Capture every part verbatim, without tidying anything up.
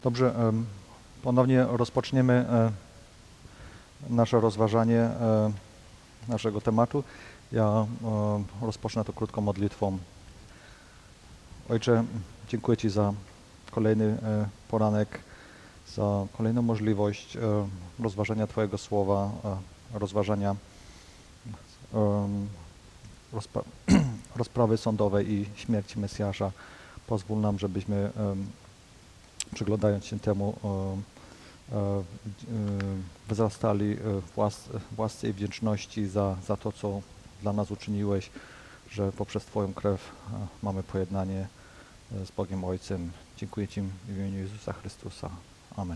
Dobrze, ponownie rozpoczniemy nasze rozważanie naszego tematu. Ja rozpocznę to krótką modlitwą. Ojcze, dziękuję Ci za kolejny poranek, za kolejną możliwość rozważania Twojego słowa, rozważania rozpra rozprawy sądowej i śmierci Mesjasza. Pozwól nam, żebyśmy przyglądając się temu wzrastali w łas w łasce i wdzięczności za, za to, co dla nas uczyniłeś, że poprzez Twoją krew mamy pojednanie z Bogiem Ojcem. Dziękuję Ci w imieniu Jezusa Chrystusa. Amen.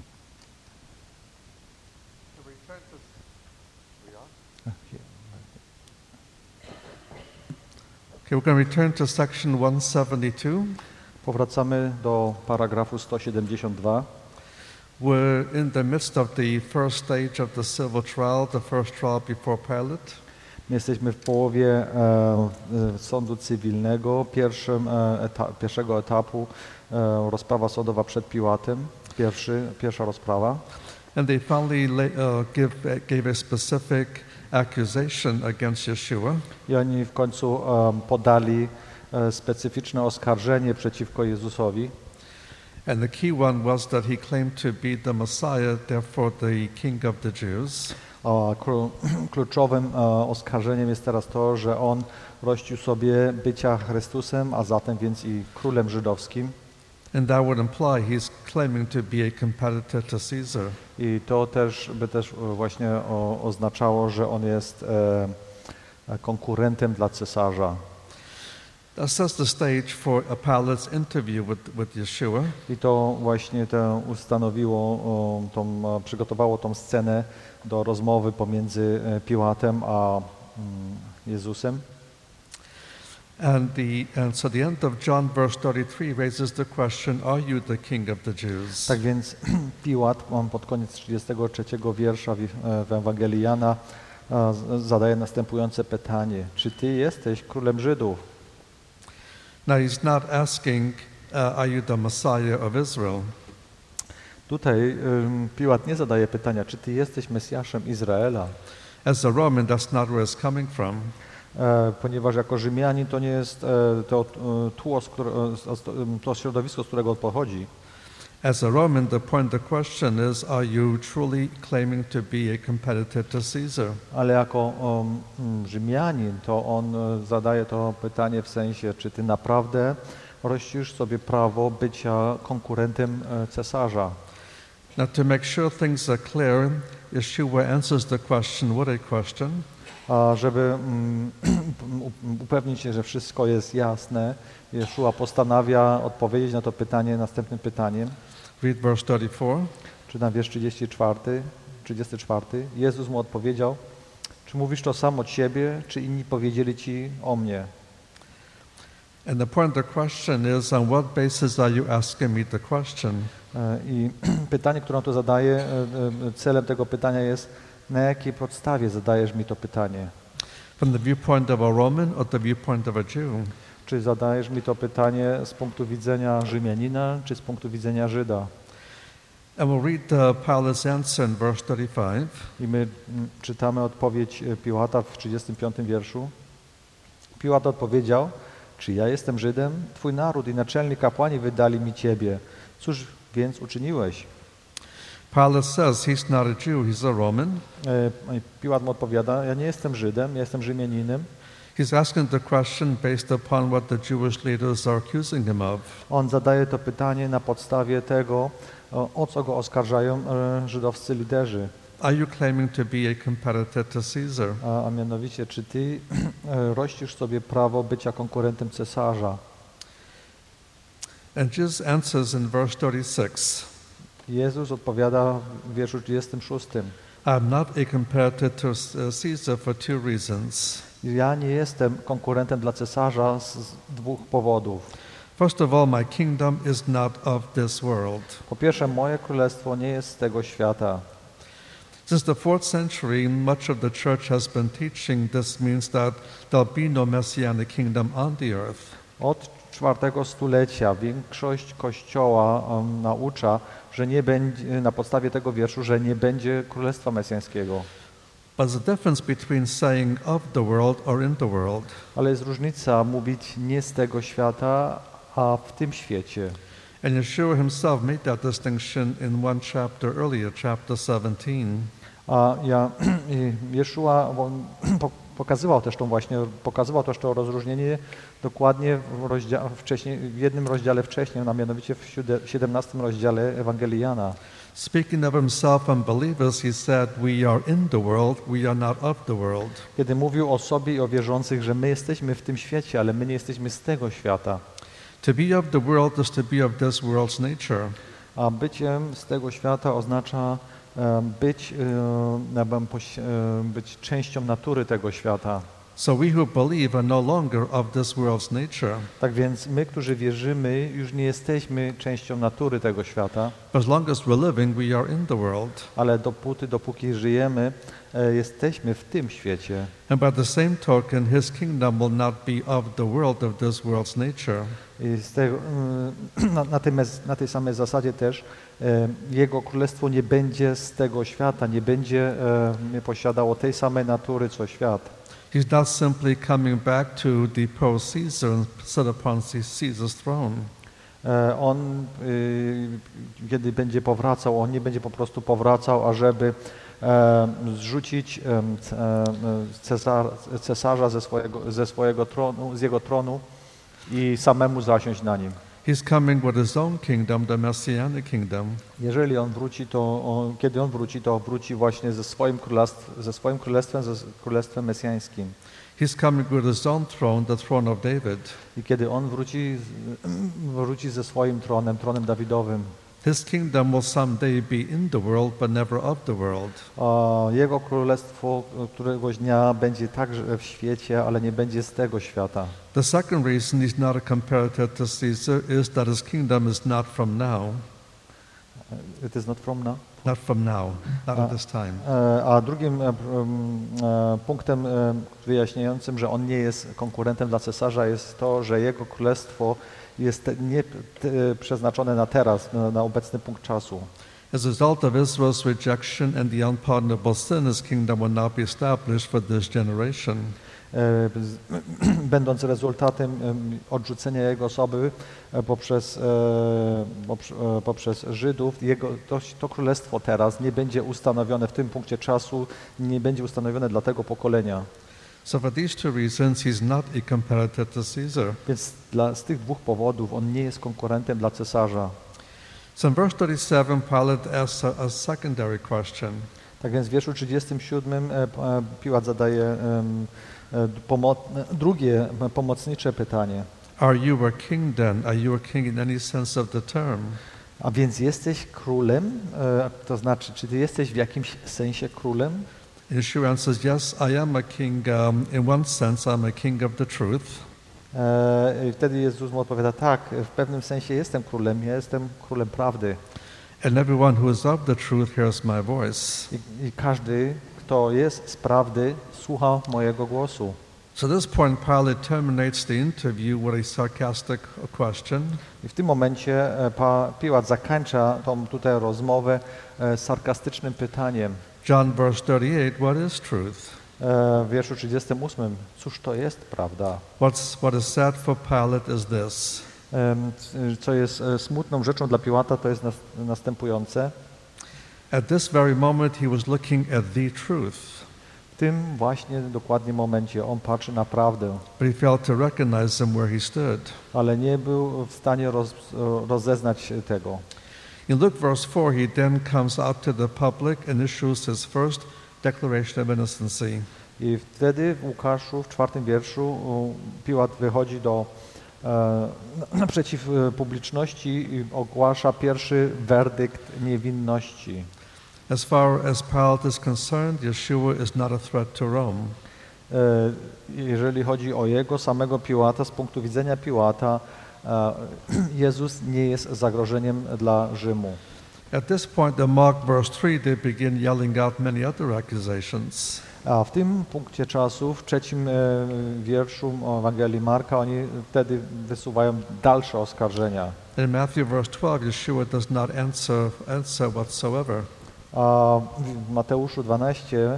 Okay, we're going to return to section one seventy-two. Powracamy do paragrafu sto siedemdziesiąt dwa. We're in the midst of the first stage of the civil trial, the first trial before Pilate. Jesteśmy w połowie e, sądu cywilnego, pierwszym, e, eta, pierwszego etapu e, rozprawa sądowa przed Piłatem, pierwszy, pierwsza rozprawa. And they finally lay, uh, give, gave a specific accusation against Yeshua. I oni w końcu um, podali e, specyficzne oskarżenie przeciwko Jezusowi. And the key one was that he claimed to be the Messiah, therefore the King of the Jews. O, kluczowym e, oskarżeniem jest teraz to, że on rościł sobie bycia Chrystusem, a zatem więc i królem żydowskim. And that would imply he's claiming to be a competitor to Caesar. I to też by też właśnie o, oznaczało, że on jest e, konkurentem dla cesarza. That sets the stage for a Pilate's interview with, with Yeshua. I to właśnie to ustanowiło, o, tą, przygotowało tą scenę do rozmowy pomiędzy Piłatem a mm, Jezusem. And the and so the end of John verse thirty-three raises the question, are you the king of the Jews? Tak więc Piłat, on pod koniec trzydziestego trzeciego wiersza w, w Ewangelii Jana zadaje następujące pytanie: czy ty jesteś królem Żydów? Now he's not asking, uh, are you the Messiah of Israel? Tutaj um, Piłat nie zadaje pytania, czy ty jesteś Mesjaszem Izraela? As a Roman, that's not where it's coming from. E, ponieważ jako Rzymianin to nie jest e, to e, tło, z które, e, to środowisko, z którego on pochodzi. As a Roman, the point of the question is, are you truly claiming to be a competitor to Caesar? Ale jako um, Rzymianin to on e, zadaje to pytanie w sensie, czy ty naprawdę rościsz sobie prawo bycia konkurentem e, cesarza. Now to make sure things are clear, Yeshua answers the question with a question. A żeby um, upewnić się, że wszystko jest jasne, Jeszua postanawia odpowiedzieć na to pytanie następnym pytaniem. Read verse thirty-four. Czytam wiersz trzydziesty czwarty, trzydziesty czwarty. Jezus mu odpowiedział: czy mówisz to sam od siebie, czy inni powiedzieli ci o mnie? And the point of the question is, on what basis are you asking me the question? I pytanie, które on tu zadaje, celem tego pytania jest, na jakiej podstawie zadajesz mi to pytanie? From the viewpoint of a Roman or the viewpoint of a Jew? Czy zadajesz mi to pytanie z punktu widzenia Rzymianina, czy z punktu widzenia Żyda? And we'll read the Pilate's answer in verse thirty-five. I my czytamy odpowiedź Piłata w trzydziestym piątym wierszu. Piłat odpowiedział: czy ja jestem Żydem? Twój naród i naczelni kapłani wydali mi ciebie. Cóż więc uczyniłeś? Pilate says he's not a Jew, he's a Roman. Piłat mu odpowiada: ja nie jestem Żydem, ja jestem Rzymianinem. He's asking the question based upon what the Jewish leaders are accusing him of. On zadaje to pytanie na podstawie tego, o co go oskarżają żydowscy liderzy. Are you claiming to be a competitor to Caesar? A, a mianowicie, czy ty rościsz sobie prawo bycia konkurentem cesarza? And Jesus answers in verse thirty-six. Jezus odpowiada w wierszu trzydziestym szóstym. I'm not a competitor to Caesar for two reasons. Ja nie jestem konkurentem dla cesarza z dwóch powodów. First of all, my kingdom is not of this world. Po pierwsze, moje królestwo nie jest z tego świata. Since the fourth century, much of the church has been teaching this means that there'll be no messianic kingdom on the earth. Od czwartego stulecia większość Kościoła um, naucza, że nie będzie, na podstawie tego wierszu, że nie będzie Królestwa Mesjańskiego. But there's a difference between saying of the world or in the world. Ale jest różnica mówić nie z tego świata, a w tym świecie. And Yeshua himself made that distinction in one chapter earlier, chapter seventeen. A ja, Jeszua pokazywał też tą właśnie, pokazywał też to rozróżnienie dokładnie w, rozdzia- wcześniej, w jednym rozdziale wcześniej, a mianowicie w siedemnastym rozdziale Ewangelii Jana. Speaking of himself and believers, he said, "We are in the world, we are not of the world." Kiedy mówił o sobie i o wierzących, że my jesteśmy w tym świecie, ale my nie jesteśmy z tego świata. To be of the world is to be of this world's nature. A byciem z tego świata oznacza um, być, um, być częścią natury tego świata. So we who believe are no longer of this world's nature. Tak więc my, którzy wierzymy, już nie jesteśmy częścią natury tego świata. But as long as we're living, we are in the world. Ale dopóty, dopóki żyjemy, e, jesteśmy w tym świecie. And by the same token, his kingdom will not be of the world, of this world's nature. I z tego, na, na, tym, na tej samej zasadzie też e, Jego Królestwo nie będzie z tego świata, nie będzie e, nie posiadało tej samej natury, co świat. He's not simply coming back to depose Caesar and sit upon Caesar's throne. E, on, y, kiedy będzie powracał, on nie będzie po prostu powracał, ażeby e, zrzucić e, cesar, cesarza ze swojego, ze swojego tronu, z jego tronu i samemu zasiąść na nim. He's coming with his own kingdom, the Messianic kingdom. Jeżeli on wróci, to on, kiedy on wróci, to wróci właśnie ze swoim królestwem, ze swoim królestwem, ze królestwem mesjańskim. He's coming with his own throne, the throne of David. I kiedy on wróci, wróci ze swoim tronem, tronem Dawidowym. His kingdom will someday be in the world, but never of the world. A jego królestwo któregoś dnia będzie także w świecie, ale nie będzie z tego świata. The second reason he's not a comparator to Caesar is that his kingdom is not from now. It is not from now. Not from now, not at this time. A drugim punktem wyjaśniającym, że on nie jest konkurentem dla cesarza, jest to, że jego królestwo jest nie przeznaczone na teraz, na, na obecny punkt czasu. As a result of Israel's rejection and the unpardonable sin, his kingdom will not be established for this generation. Będąc rezultatem odrzucenia jego osoby poprzez, poprzez Żydów, jego, to, to królestwo teraz nie będzie ustanowione w tym punkcie czasu, nie będzie ustanowione dla tego pokolenia. So for these two reasons, he's not a comparator to Caesar. Więc dla, z tych dwóch powodów on nie jest konkurentem dla cesarza. So in verse thirty-seven, Pilate asks a, a secondary question. Tak więc w wierszu trzydziestym siódmym Piłat zadaje um, Pomo- drugie pomocnicze pytanie. Are you a king then? Are you a king in any sense of the term? A więc jesteś królem? E, to znaczy, czy ty jesteś w jakimś sensie królem? Yeshua answers, yes, I am a king. Um, in one sense, I'm a king of the truth. E, I wtedy Jezus mu odpowiada, tak, w pewnym sensie jestem królem, ja jestem królem prawdy. And everyone who is of the truth hears my voice. I, i każdy, kto jest z prawdy, słucha mojego głosu. So at this point, Pilate terminates the interview with a sarcastic question. I w tym momencie pa, Piłat zakończa tą tutaj rozmowę e, sarkastycznym pytaniem. John verse thirty-eight, what is truth? E, w wierszu trzydziestym ósmym, cóż to jest prawda? What's, what is sad for Pilate is this. E, co jest smutną rzeczą dla Piłata, to jest nas, następujące. At this very moment he was looking at the truth. W tym właśnie dokładnie momencie on patrzy na prawdę. But he failed to recognize him where he stood. Ale nie był w stanie roz, rozeznać tego. In Luke verse four, he then comes out to the public and issues his first declaration of innocency. I wtedy w Łukaszu w czwartym wierszu Piłat wychodzi do e, naprzeciw publiczności i ogłasza pierwszy werdykt niewinności. As far as Pilate is concerned, Yeshua is not a threat to Rome. E, jeżeli chodzi o jego samego Piłata, z punktu widzenia Piłata, e, Jezus nie jest zagrożeniem dla Rzymu. At this point, in Mark verse three, they begin yelling out many other accusations. A w tym punkcie czasu, w trzecim e, wierszu Ewangelii Marka, oni wtedy wysuwają dalsze oskarżenia. In Matthew verse twelve, Yeshua does not answer, answer whatsoever. A w Mateuszu dwanaście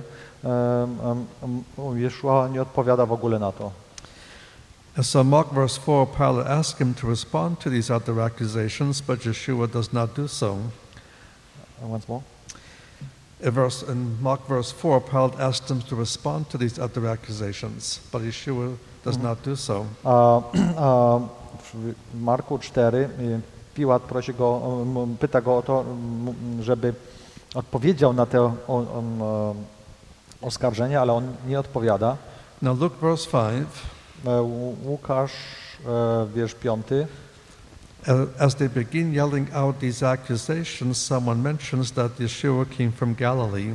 Jeszua nie odpowiada w ogóle na to. And so Mark verse four, Pilate asked him to respond to these other accusations, but Yeshua does not do so. Once more. In, verse, in Mark verse four, Pilate asked him to respond to these other accusations, but Yeshua does not do so. A, a w Marku cztery Piłat prosi go, pyta go o to, żeby odpowiedział na te o, o, oskarżenia, ale on nie odpowiada. Now Luke verse five. Łukasz, wiersz piąty. As they begin yelling out these accusations, someone mentions that Yeshua came from Galilee.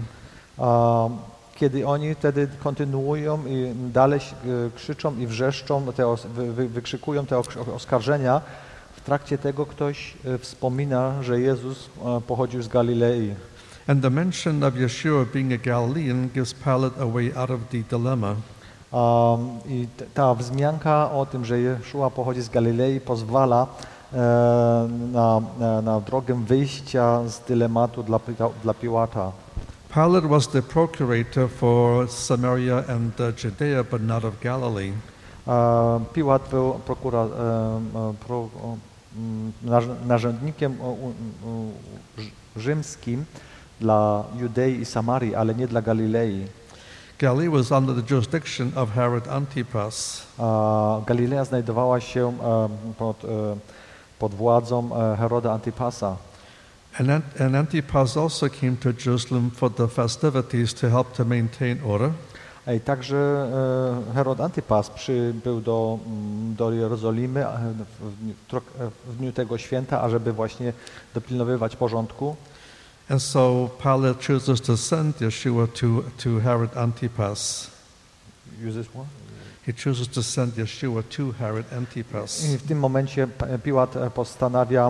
Kiedy oni wtedy kontynuują i dalej krzyczą i wrzeszczą, te os, wy, wykrzykują te oskarżenia, w trakcie tego ktoś wspomina, że Jezus pochodził z Galilei. And the mention of Yeshua being a Galilean gives Pilate a way out of the dilemma. Um, I t- ta wzmianka o tym, że Jeszua pochodzi z Galilei, pozwala e, na, na, na drogę wyjścia z dylematu dla, dla Piłata. Pilate was the procurator for Samaria and uh, Judea, but not of Galilee. E, Piłat był prokura, e, pro, e, narzędnikiem e, e, rzymskim dla Judei i Samarii, ale nie dla Galilei. Galilee was under the jurisdiction of Herod Antipas. Galilea znajdowała się pod, pod władzą Heroda Antipasa. And, and Antipas also came to Jerusalem for the festivities to help to maintain order. I także Herod Antipas przybył do, do Jerozolimy w dniu tego święta, ażeby właśnie dopilnowywać porządku. And so Pilate chooses to send Yeshua to, to Herod Antipas. Uses what? He chooses to send Yeshua to Herod Antipas. I w tym momencie Piłat postanawia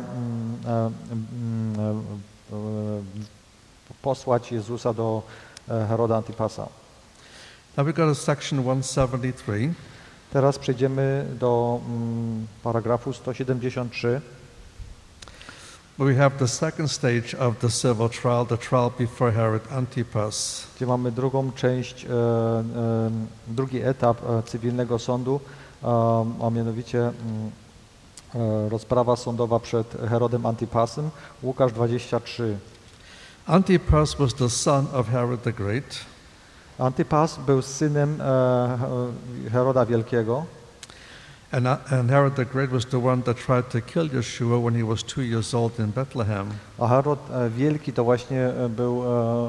posłać Jezusa do Heroda Antipasa. Now we go to section one seventy-three. Teraz przejdziemy do paragrafu sto siedemdziesiąt trzy. We have the second stage of the civil trial, the trial before Herod Antipas. Gdzie mamy drugą część, e, e, drugi etap e, cywilnego sądu, e, a mianowicie e, rozprawa sądowa przed Herodem Antipasem, Łukasz dwadzieścia trzy. Antipas was the son of Herod the Great. Antipas był synem e, Heroda Wielkiego. And, and Herod the Great was the one that tried to kill Yeshua when he was two years old in Bethlehem. A Herod Wielki to właśnie był,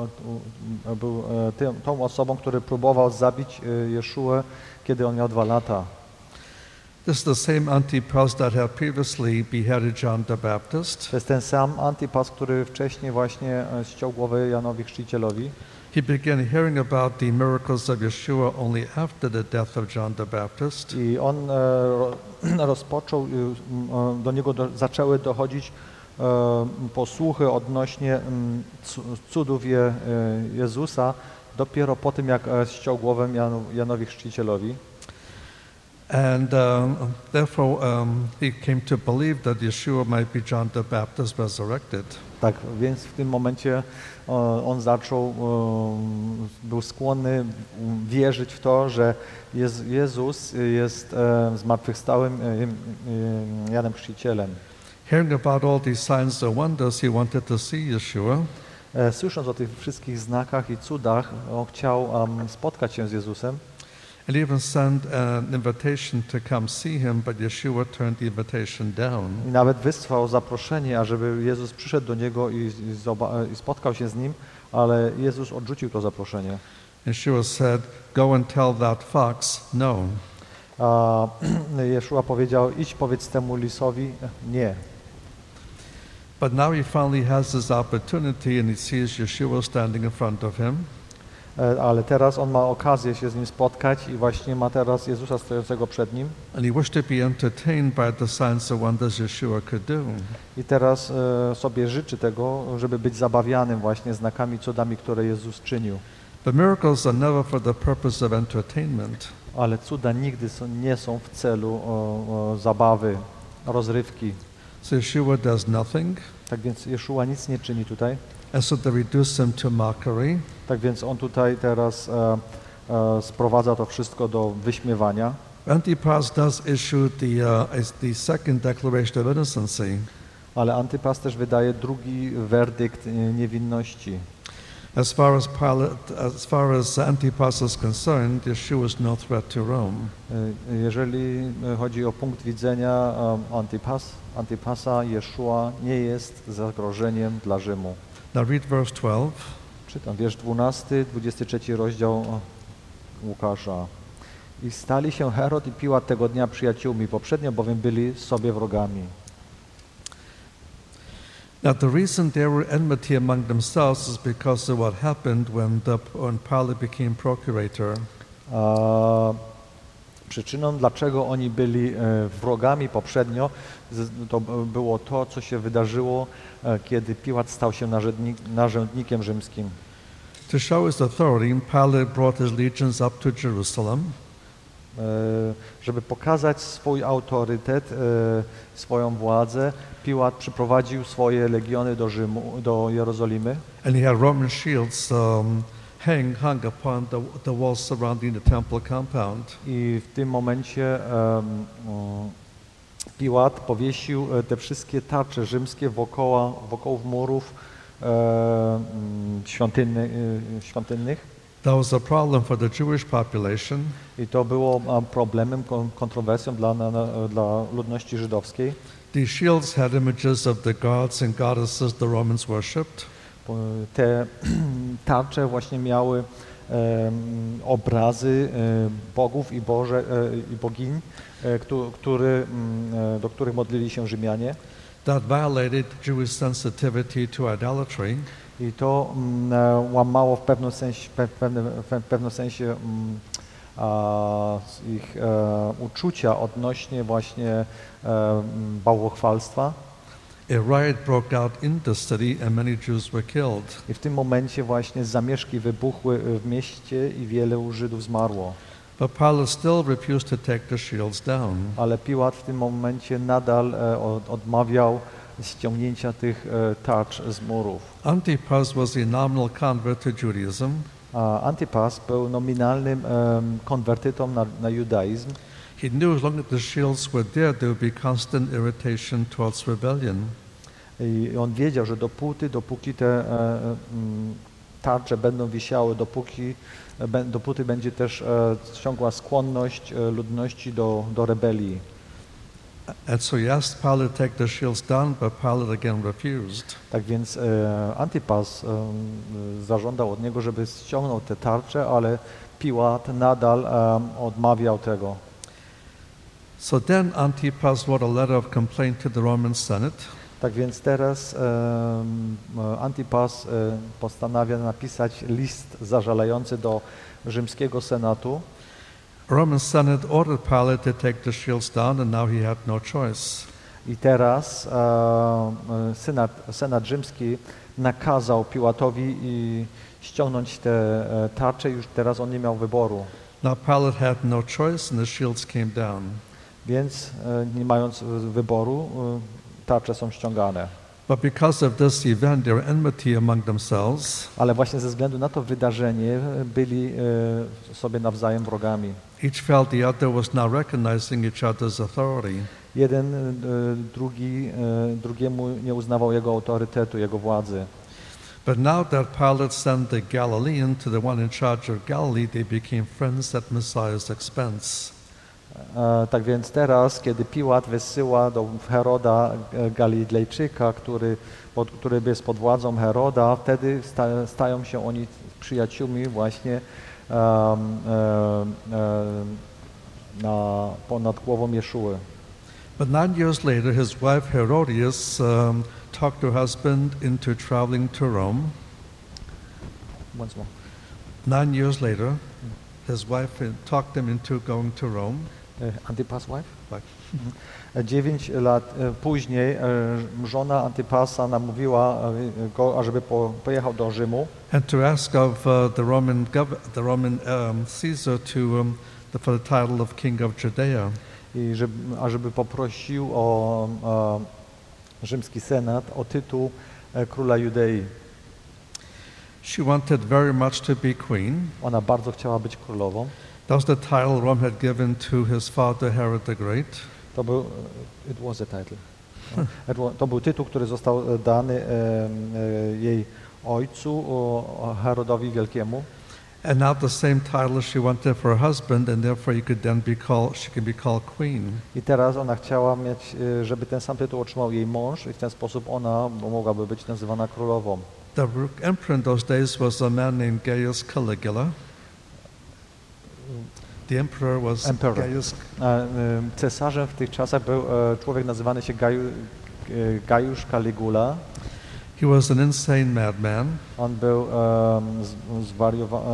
był tym, tą osobą, który próbował zabić Jeszuę, kiedy on miał dwa lata. This is the same Antipas that had previously beheaded John the Baptist. To jest ten sam Antipas, który wcześniej właśnie ściął głowę Janowi Chrzcicielowi. He began hearing about the miracles of Yeshua only after the death of John the Baptist. I on e, rozpoczął, e, do niego do, zaczęły dochodzić e, posłuchy odnośnie m, cudów je, e, Jezusa dopiero po tym, jak ściął głowę Janu, Janowi Chrzcicielowi. And um, therefore um, he came to believe that Yeshua might be John the Baptist resurrected. Tak, więc w tym momencie on zaczął, był skłonny wierzyć w to, że Jezus jest zmartwychwstałym Janem Chrzcicielem. Hearing about all these signs and wonders, he wanted to see Yeshua. Słysząc o tych wszystkich znakach i cudach, on chciał spotkać się z Jezusem. And even sent an invitation to come see him, but Yeshua turned the invitation down. I nawet wysłał zaproszenie, ażeby Jezus przyszedł do niego i, i, i spotkał się z nim, ale Jezus odrzucił to zaproszenie. Yeshua said, "Go and tell that fox no." A Jeszua powiedział: idź, powiedz temu lisowi nie. But now he finally has this opportunity and he sees Yeshua standing in front of him. Ale teraz on ma okazję się z nim spotkać i właśnie ma teraz Jezusa stojącego przed nim. And he wished to be entertained by the signs and wonders Yeshua could do. I teraz e, sobie życzy tego, żeby być zabawianym właśnie znakami, cudami, które Jezus czynił. But miracles are never for the purpose of entertainment. Ale cuda nigdy są, nie są w celu o, o, zabawy, rozrywki. So Yeshua does nothing, Tak więc Jeszua nic nie czyni tutaj. and so they reduce him to mockery. Tak więc on tutaj teraz e, e, sprowadza to wszystko do wyśmiewania. Antipas does issue the, uh, is the second declaration of innocency. Ale Antypas też wydaje drugi werdykt e, niewinności. As far as, Pilate, as far as Antipas is concerned, Yeshua is no threat to Rome. E, Jeżeli chodzi o punkt widzenia e, Antipas, Antypasa, Jeszua nie jest zagrożeniem dla Rzymu. Now read verse twelve. Czytam wiersz dwunasty, dwudziesty trzeci rozdział Łukasza. I stali się Herod i Piłat tego dnia przyjaciółmi, poprzednio bowiem byli sobie wrogami. Now the reason there were enmity among themselves is because of what happened when, the, when Pilate became procurator. A przyczyną, dlaczego oni byli e, wrogami poprzednio, z- to b- było to, co się wydarzyło, e, kiedy Piłat stał się narzędnik, narzędnikiem rzymskim. To show his authority, Pilate brought his legions up to Jerusalem. E, Żeby pokazać swój autorytet, e, swoją władzę, Piłat przyprowadził swoje legiony do Rzymu, do Jerozolimy And he had Roman shields um, hang, hung upon the, the walls surrounding the temple compound. i w tym momencie em, o, Piłat powiesił e, te wszystkie tarcze rzymskie wokoła, wokoło murów e, mm, świątynny, e, świątynnych. That was a problem for the Jewish population. I to było a, problemem, kon- kontrowersją dla, na, na, dla ludności żydowskiej. These shields had images of the gods and goddesses the Romans worshipped. Bo te tarcze właśnie miały em, obrazy e, bogów i, Boże, e, i bogiń, e, któ- który, mm, e, do których modlili się Rzymianie. That violated Jewish sensitivity to idolatry. I to mm, e, łamało w pewnym sensie, pe, pewnym, w pewnym sensie mm, a, z ich e, uczucia odnośnie właśnie e, mm, bałwochwalstwa. A riot broke out in the city and many Jews were killed. I w tym momencie właśnie zamieszki wybuchły w mieście i wielu Żydów zmarło. But Pilate still refused to take the shields down. Ale Piłat w tym momencie nadal e, od, odmawiał ściągnięcia tych e, tarcz z murów. Antipas was a nominal convert to Judaism. A Antipas był nominalnym em, konwertytą na, na judaizm. He knew as long as the shields were there, there would be constant irritation towards rebellion. I on wiedział, że dopóty, dopóki te e, e, mm, tarcze będą wisiały, dopóki, e, bę- dopóty będzie też e, ciągła skłonność e, ludności do, do rebelii. And so he asked Pilate to take the shields down, but Pilate again refused. Tak więc e, Antipas e, zażądał od niego, żeby ściągnął te tarcze, ale Piłat nadal e, odmawiał tego. So then Antipas wrote a letter of complaint to the Roman Senate. Tak więc teraz e, Antipas e, postanawia napisać list zażalający do rzymskiego senatu. Roman Senate ordered Pilate to take the shields down, and now he had no choice. I teraz e, e, senat, senat rzymski nakazał Piłatowi i ściągnąć te e, tarcze, już teraz on nie miał wyboru. Now Pilate had no choice, and the shields came down. Więc e, nie mając e, wyboru, e, tarcze są ściągane. But because of this event, there were enmity among themselves. Ale właśnie ze względu na to wydarzenie e, byli e, sobie nawzajem wrogami. Each felt the other was now recognizing each other's authority. Jeden, e, drugi, e, drugiemu nie uznawał jego autorytetu, jego władzy. But now that Pilate sent the Galilean to the one in charge of Galilee, they became friends at Messiah's expense. E, Tak więc teraz, kiedy Piłat wysyła do Heroda e, Galilejczyka, który, pod, który jest pod władzą Heroda, wtedy sta, stają się oni przyjaciółmi właśnie um, um, um, na, ponad głową Jeszuły. But nine years later, his wife Herodias um, talked her husband into traveling to Rome. Once more. Nine years later, his wife uh, talked him into going to Rome. E, Antipas wife? Tak. Mhm. Dziewięć lat e, później e, żona Antipasa namówiła e, go, ażeby po, pojechał do Rzymu and to ask of uh, the Roman gov- the Roman um, Caesar to um, the, for the title of King of Judea. i żeby, ażeby poprosił o, o rzymski senat o tytuł e, króla Judei. She wanted very much to be queen. Ona bardzo chciała być królową. That was the title Rome had given to his father Herod the Great. To był, it was a title. It wa- To był tytuł, który został dany e, e, jej ojcu, o, o Herodowi Wielkiemu. And now the same title she wanted for her husband, and therefore he could then be called, she could be called queen. I teraz ona chciała mieć, e, żeby ten sam tytuł otrzymał jej mąż i w ten sposób ona mogłaby być nazywana królową. The emperor in those days was a man named Gaius Caligula. The emperor was Emperor. Gaius. E, e, Cesarzem w tych czasach był e, człowiek nazywany się Gaju, e, Gajusz Caligula. He was an insane madman. On był um, zwariowany,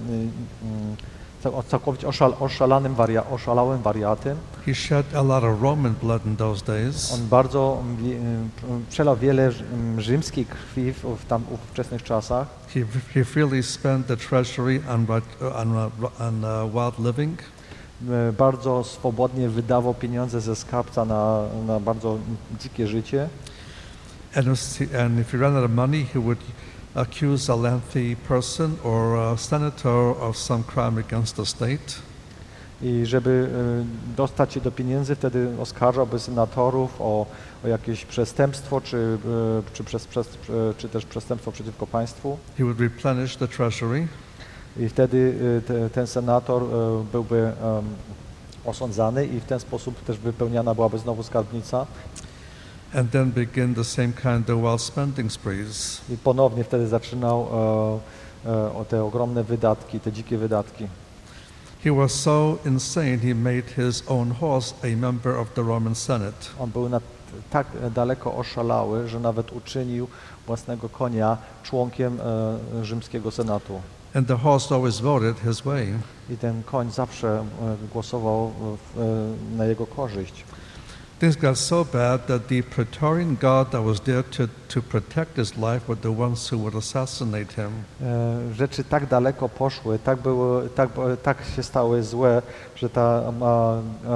całkowicie oszal, oszalanym waria, oszalałym wariatem. He shed a lot of Roman blood in those days. On bardzo wie- przelał wiele ż- rzymskiej krwi w, w tam w ówczesnych czasach. He, he freely spent the treasury on, ri- on, uh, on uh, wild living. E, Bardzo swobodnie wydawał pieniądze ze skarbca na, na bardzo dzikie życie. And, if- and if he ran out of money, he would accuse a lengthy person or a senator of some crime against the state. I żeby e, dostać się do pieniędzy, wtedy oskarżałby senatorów o, o jakieś przestępstwo, czy, e, czy, przez, przez, e, czy też przestępstwo przeciwko państwu. He would replenish the treasury. I wtedy e, te, ten senator e, byłby em, osądzany i w ten sposób też wypełniana byłaby znowu skarbnica. And then begin the same kind of wild spending sprees. I ponownie wtedy zaczynał e, e, o te ogromne wydatki, te dzikie wydatki. He was so insane, he made his own horse a member of the Roman Senate. On był na, tak daleko oszalały, że nawet uczynił własnego konia członkiem e, rzymskiego senatu. And the horse always voted his way. I ten koń zawsze e, głosował w, e, na jego korzyść. Things got so bad that the Praetorian Guard that was there to, to protect his life were the ones who would assassinate him. E, Rzeczy tak daleko poszły, tak, były, tak, tak się stały złe, że ta a, a,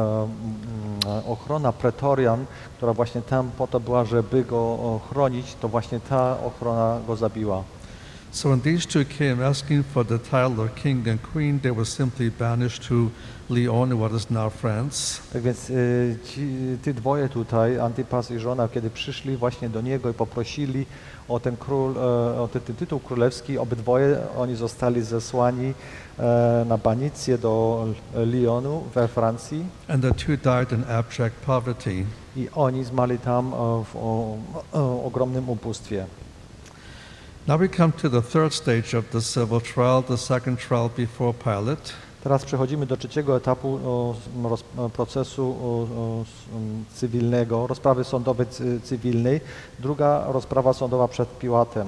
a, ochrona Pretorian, która właśnie tam po to była, żeby go chronić, to właśnie ta ochrona go zabiła. So when these two came asking for the title of king and queen, they were simply banished to Lyon, what is now France. Tak więc y, ci, ty dwoje tutaj, Antipas i żona, kiedy przyszli właśnie do niego i poprosili o ten, król, e, o ten tytuł królewski, obydwoje oni zostali zesłani e, na banicję do Lyonu we Francji And the two died in abject poverty. i oni zmarli tam e, w o, o, ogromnym ubóstwie. Now we come to the third stage of the civil trial, the second trial before Pilate. Teraz przechodzimy do trzeciego etapu o, roz, o, procesu o, o, s- um, cywilnego, rozprawy sądowej cy, cywilnej, druga rozprawa sądowa przed Piłatem.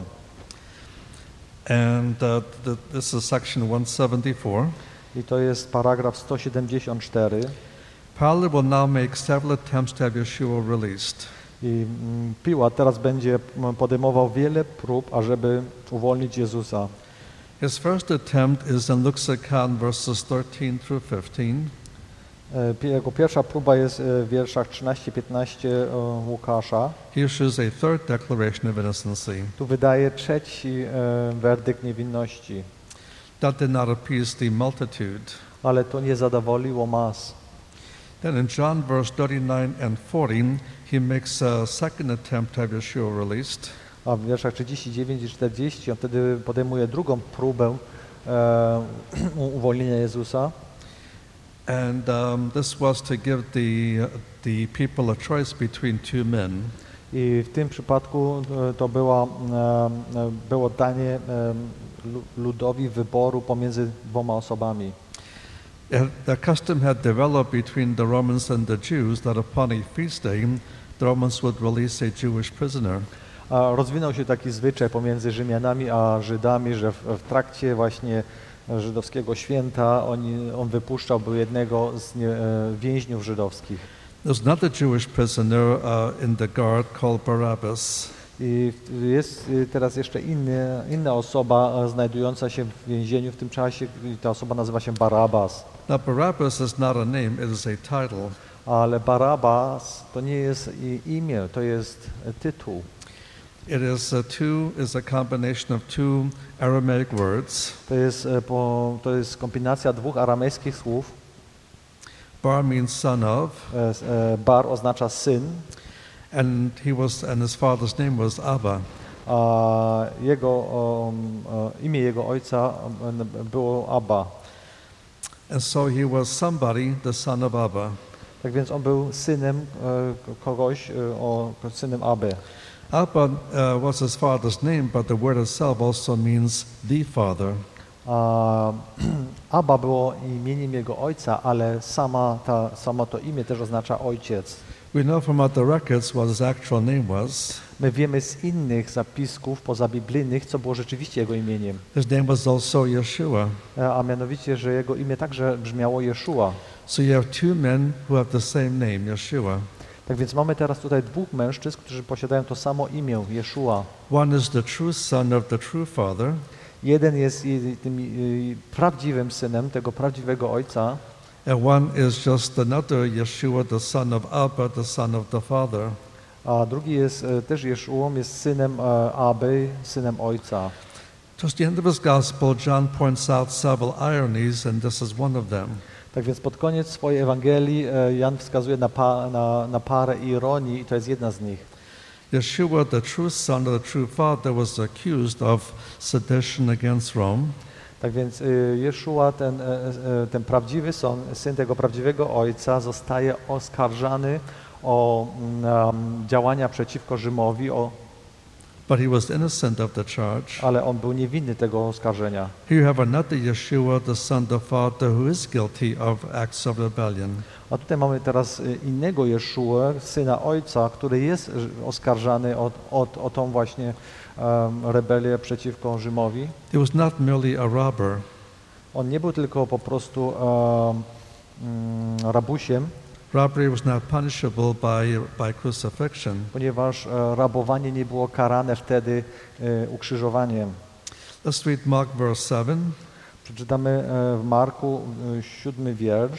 And uh, th- this is section one seventy-four. I to jest paragraf sto siedemdziesiąt cztery. Pilate will now make several attempts to have Yeshua released. I mm, Piłat teraz będzie mm, podejmował wiele prób, ażeby uwolnić Jezusa. His first attempt is in Luke's account, verses thirteen through fifteen. E, pi- Jego pierwsza próba jest e, w wierszach trzynaście piętnaście e, Łukasza. He issues a third declaration of innocency. Tu wydaje trzeci e, werdykt niewinności, That did not appease the multitude. ale to nie zadowoliło mas. Then in John verse thirty-nine and forty, he makes a second attempt to have Yeshua released. A w wierszach trzydzieści dziewięć i czterdzieści on wtedy podejmuje drugą próbę e, uwolnienia Jezusa. And um, this was to give the, the people a choice between two men. I w tym przypadku e, to była, e, e, było danie e, lu- ludowi wyboru pomiędzy dwoma osobami. Uh, The custom had developed between the Romans and the Jews that upon a feast day, the Romans would release a Jewish prisoner. A rozwinął się taki zwyczaj pomiędzy Rzymianami a Żydami, że w, w trakcie właśnie żydowskiego święta, oni, on wypuszczał, był jednego z nie, e, więźniów żydowskich. There's another Jewish prisoner uh, in the guard called Barabbas. I jest y, teraz jeszcze inny, inna osoba e, znajdująca się w więzieniu w tym czasie, i ta osoba nazywa się Barabas. Now Barabbas is not a name, it is a title. Ale Barabas to nie jest i- imię, to jest e, tytuł. It is a two is a combination of two Aramaic words. To jest, e, po, to jest kombinacja dwóch aramejskich słów. Bar means son of, E, s- e, Bar oznacza syn, and he was and his father's name was Abba. a jego, um, e, imię jego ojca um, było Abba. And so he was somebody, the son of Abba. Tak więc on był synem e, kogoś, e, o, synem Aby. Abba uh, was his father's name, but the word itself also means the father. A, Abba było imieniem jego ojca, ale sama ta, samo to imię też oznacza ojciec. We know from other records what his actual name was. My wiemy z innych zapisków pozabiblijnych, co było rzeczywiście jego imieniem, His name was also Yeshua. E, a mianowicie, że jego imię także brzmiało Jeszua. So you have two men who have the same name, Yeshua. Tak więc mamy teraz tutaj dwóch mężczyzn, którzy posiadają to samo imię, Jeszua. One is the true son of the true father, Jeden jest i- tym i- prawdziwym synem tego prawdziwego ojca, and one is just another Yeshua, the son of Abba, the son of the father. a drugi jest e, też Jeszuą, jest synem e, Aby, synem ojca. Towards the end of his gospel, John points out several ironies, and this is one of them. Tak więc pod koniec swojej Ewangelii e, Jan wskazuje na, pa, na, na parę ironii i to jest jedna z nich. Yeshua, the true son of the true father, was accused of sedition against Rome. Tak więc y, Jeszua, ten, e, e, ten prawdziwy syn, syn tego prawdziwego ojca, zostaje oskarżany o um, działania przeciwko Rzymowi, o, But he was innocent of the charge. ale on był niewinny tego oskarżenia. Here you have another Yeshua, the son of the father, who is guilty of acts of rebellion. A tutaj mamy teraz y, innego Jeszuę, syna ojca, który jest ż- oskarżany o, o, o tą właśnie um, rebelię przeciwko Rzymowi. He was not merely a robber. On nie był tylko po prostu um, mm, rabusiem, Robbery was not punishable by, by crucifixion. ponieważ e, rabowanie nie było karane wtedy e, ukrzyżowaniem. Let's read Mark verse seven. Przeczytamy e, w Marku e, siódmy wiersz.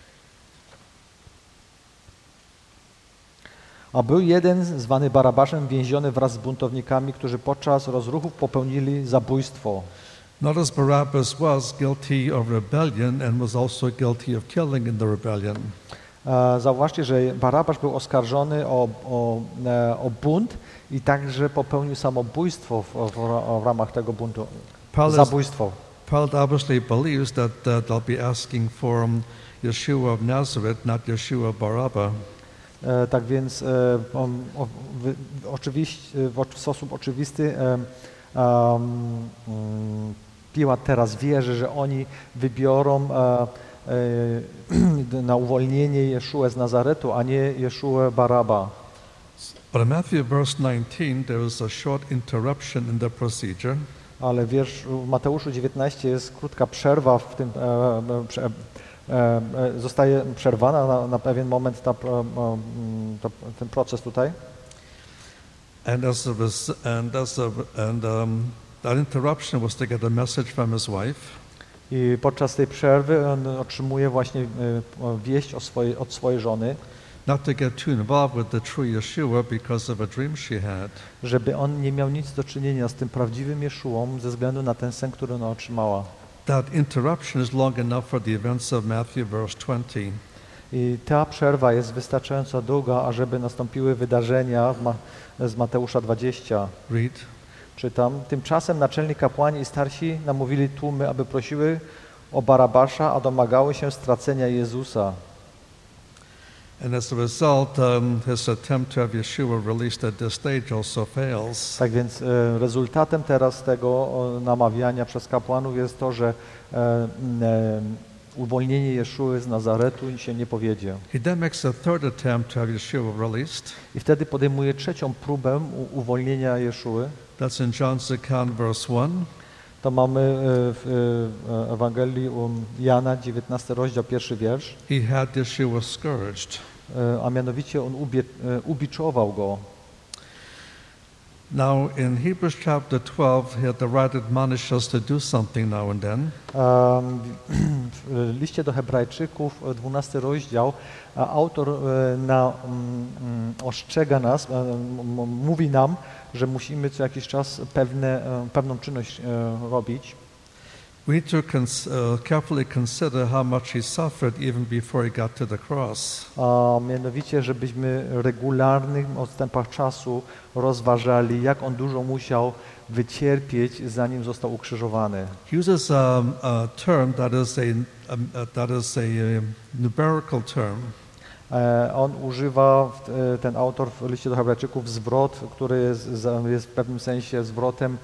A był jeden zwany Barabaszem więziony wraz z buntownikami, którzy podczas rozruchów popełnili zabójstwo. Notice Barabbas was guilty of rebellion and was also guilty of killing in the rebellion. E, Zauważcie, że Barabasz był oskarżony o, o, e, o bunt i także popełnił samobójstwo w, w, w ramach tego buntu. Paul, is, Zabójstwo. Paul obviously believes that uh, they'll be asking for um, Yeshua of Nazareth, not Yeshua Barabba. E, tak więc e, on, o, wy, oczywiście, w, w sposób oczywisty e, um, um, Piłat teraz wierzy, że oni wybiorą e, e, na uwolnienie Jeszuę z Nazaretu, a nie Jeszuę Baraba. But in Matthew verse nineteen, there is a short interruption in the procedure. Ale wiersz w Mateuszu dziewiętnastym jest krótka przerwa w tym, e, prze, e, e, zostaje przerwana na, na pewien moment ta, e, ta, ten proces tutaj. And as a, res- and as a, and um, that interruption was to get a message from his wife. I podczas tej przerwy on otrzymuje właśnie e, wieść o swojej, od swojej żony, Not to get too involved with the true Yeshua because of a dream she had. żeby on nie miał nic do czynienia z tym prawdziwym Jeszuą ze względu na ten sen, który ona otrzymała. That interruption is long enough for the events of Matthew verse twenty. I ta przerwa jest wystarczająco długa, ażeby nastąpiły wydarzenia w Ma- z Mateusza dwudziestego. Read. Czytam. Tymczasem naczelni kapłani i starsi namówili tłumy, aby prosiły o Barabasza, a domagały się stracenia Jezusa. And as a result, um, his attempt to have Yeshua released at this stage also fails. Tak więc e, rezultatem teraz tego o, namawiania przez kapłanów jest to, że e, e, uwolnienie Jeszuły z Nazaretu się nie powiedzie. He then makes a third attempt to have Yeshua released. I wtedy podejmuje trzecią próbę u- uwolnienia Jeszuły. That's in John's account, verse one. to mamy e, w e, Ewangelii um, Jana, dziewiętnasty rozdział, pierwszy wiersz, He had Yeshua scourged. e, a mianowicie on ubie, e, ubiczował go. Now, in Hebrews chapter twelve, here the writer admonishes us to do something now and then. Um, w liście do Hebrajczyków, e, dwunasty rozdział, a autor e, na, mm, ostrzega nas, e, m, mówi nam, że musimy co jakiś czas pewne, e, pewną czynność e, robić. We need to cons- uh, carefully consider how much he suffered even before he got to the cross. A mianowicie, żebyśmy w regularnych odstępach czasu rozważali, jak on dużo musiał wycierpieć, zanim został ukrzyżowany. He uses um, a term that is a, um, uh, that is a um, numerical term. E, On używa, w- e, ten autor w liście do Hebrajczyków, zwrot, który jest, za- jest w pewnym sensie zwrotem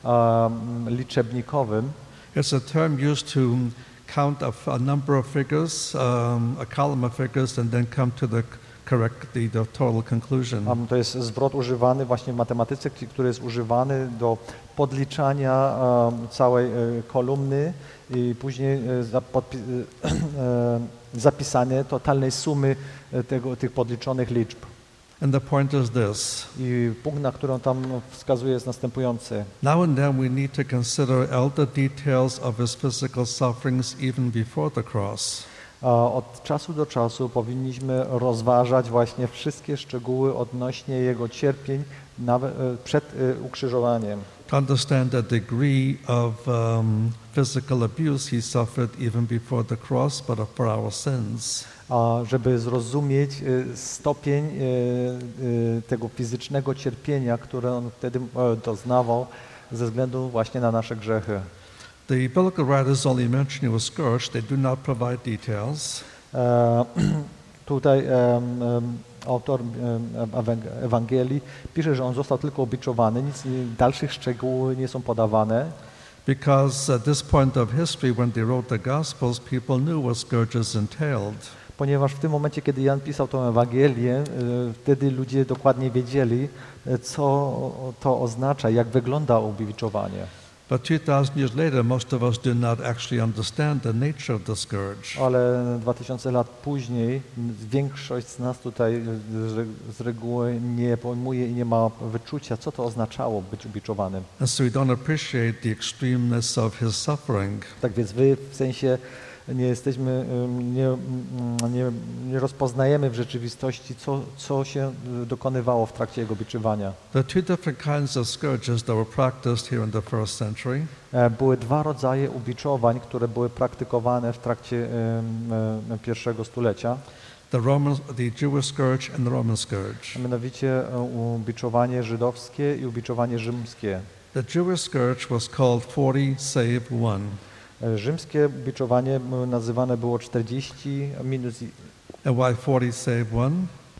um, liczebnikowym. It's a term used to count a, f- a number of figures, um, a column of figures, and then come to the c- correct, the, the total conclusion. Um, To jest zwrot używany właśnie w matematyce, ki- który jest używany do podliczania um, całej e, kolumny i później e, za- podpi- e, e, zapisanie totalnej sumy e, tego, tych podliczonych liczb. And the point is this. I punkt, na który on tam wskazuje, jest następujący. Now and then we need to consider all the details of his physical sufferings even before the cross. A Od czasu do czasu powinniśmy rozważać właśnie wszystkie szczegóły odnośnie jego cierpień nawet e, przed e, ukrzyżowaniem. To understand the degree of um, physical abuse he suffered even before the cross, but for our sins. A żeby zrozumieć e, stopień e, e, tego fizycznego cierpienia, które on wtedy e, doznawał ze względu właśnie na nasze grzechy. The biblical writers only mention he was scourged. They do not provide details. E, Tutaj em, em, autor em, Ewang- Ewangelii pisze, że on został tylko ubiczowany, nic nie- dalszych szczegóły nie są podawane, Because at this point of history, when they wrote the Gospels, people knew what scourges entailed. ponieważ w tym momencie, kiedy Jan pisał tą Ewangelię, e, wtedy ludzie dokładnie wiedzieli, e, co to oznacza, jak wygląda ubiczowanie. But two thousand years later, most of us do not actually understand the nature of the scourge. Ale dwa tysiące lat później m, większość z nas tutaj e, z- z reguły nie pojmuje i nie ma wyczucia, co to oznaczało być ubiczowanym. And so we don't appreciate the extremeness of his suffering. Tak więc wy w sensie nie jesteśmy, ym, nie, mm, nie, nie rozpoznajemy w rzeczywistości, co, co się y, dokonywało w trakcie jego biczywania. There are two different kinds of scourges that were practiced here in the first century. E, Były dwa rodzaje ubiczowań, które były praktykowane w trakcie ym, y, pierwszego stulecia, The Roman, the Jewish scourge and the Roman scourge. a mianowicie e, ubiczowanie żydowskie i ubiczowanie rzymskie. The Jewish scourge was called forty save one. E, Rzymskie ubiczowanie m, nazywane było czterdzieści minus i- And why forty save one?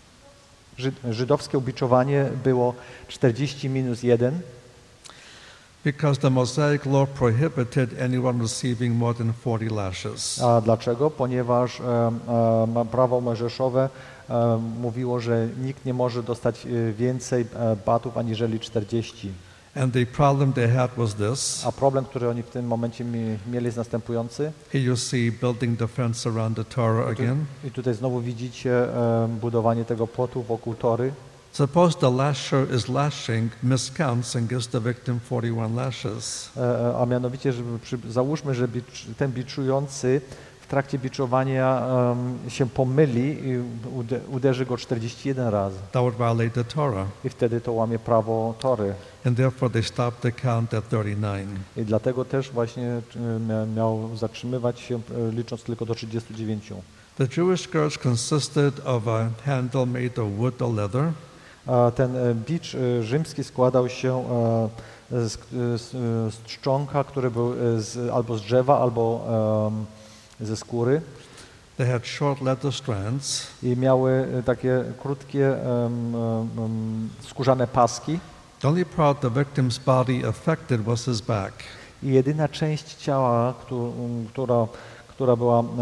Żyd- żydowskie ubiczowanie było czterdzieści minus jeden. Because the Mosaic law prohibited anyone receiving more than forty lashes. A dlaczego? Ponieważ e, e, prawo mojżeszowe e, mówiło, że nikt nie może dostać e, więcej e, batów aniżeli czterdzieści. And the problem they had was this. A problem, który oni w tym momencie mi, mieli, jest następujący. Here you see building the fence around the Torah I, tu, again. I tutaj znowu widzicie e, budowanie tego płotu wokół tory. Suppose the lasher is lashing, miscounts and gives the victim forty-one lashes. E, e, a mianowicie, żeby przy, załóżmy, że bicz, ten biczujący w trakcie biczowania em, się pomyli i ude, uderzy go czterdzieści jeden razy. That would violate the Torah. I wtedy to łamie prawo tory. And therefore they stopped the count at thirty-nine. I dlatego też właśnie e, mia- miał zatrzymywać się e, licząc tylko do trzydziestu dziewięciu. The Jewish scourge consisted of a handle made of wood or leather. A ten e, bicz e, rzymski składał się e, z, z, z trzcząka, który był e, z, albo z drzewa, albo em, ze skóry They had short leather strands. i miały e, takie krótkie em, em, em, skórzane paski The only part of the victim's body affected was his back. i jedyna część ciała, któ- która, która była em,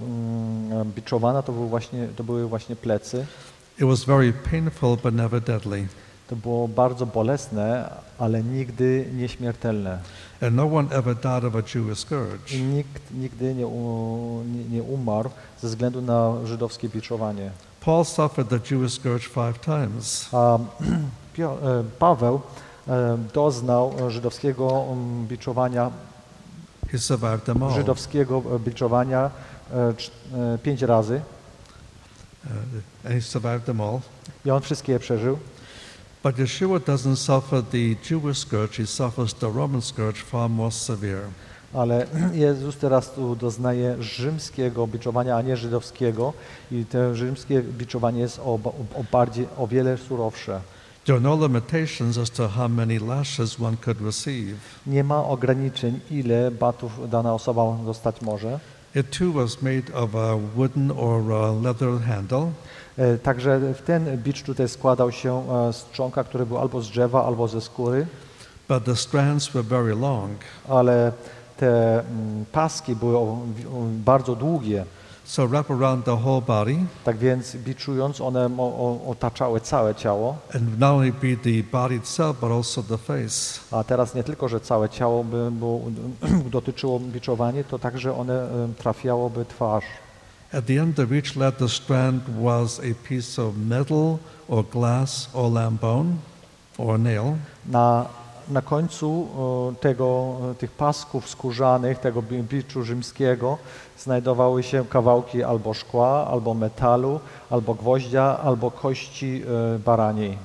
em, biczowana, to, był właśnie, to były właśnie plecy. It was very painful but never deadly. To było bardzo bolesne, ale nigdy nieśmiertelne. And no one ever died of a Jewish scourge. I nikt nigdy nie, u, nie, nie umarł ze względu na żydowskie biczowanie. Paul suffered the Jewish scourge five times. A Pio, e, Paweł e, doznał żydowskiego um, biczowania, He survived them all. żydowskiego biczowania e, cz, e, pięć razy Uh, and he survived them all. i on wszystkie je przeżył. But Yeshua doesn't suffer the Jewish scourge, he suffers the Roman scourge far more severe. Ale Jezus teraz tu doznaje rzymskiego biczowania, a nie żydowskiego i to rzymskie biczowanie jest o, o, o bardziej, o wiele surowsze. There are no limitations as to how many lashes one could receive. Nie ma ograniczeń, ile batów dana osoba dostać może. It too was made of a wooden or a leather handle. E, Także ten bicz tutaj składał się e, z członka, który był albo z drzewa, albo ze skóry, But the strands were very long, ale te mm, paski były o, o, bardzo długie, so wrap around the whole body tak więc biczując one o, o, otaczały całe ciało, and not only be the body itself but also the face. a teraz nie tylko, że całe ciało by było, dotyczyło biczowanie, to także one e, trafiałoby twarz. At the end of each leather strand was a piece of metal or glass or lamb bone or nail. Na, na końcu e, tego, e, tych pasków skórzanych, tego bi- biczu rzymskiego znajdowały się kawałki albo szkła, albo metalu, albo gwoździa, albo kości e, baraniej.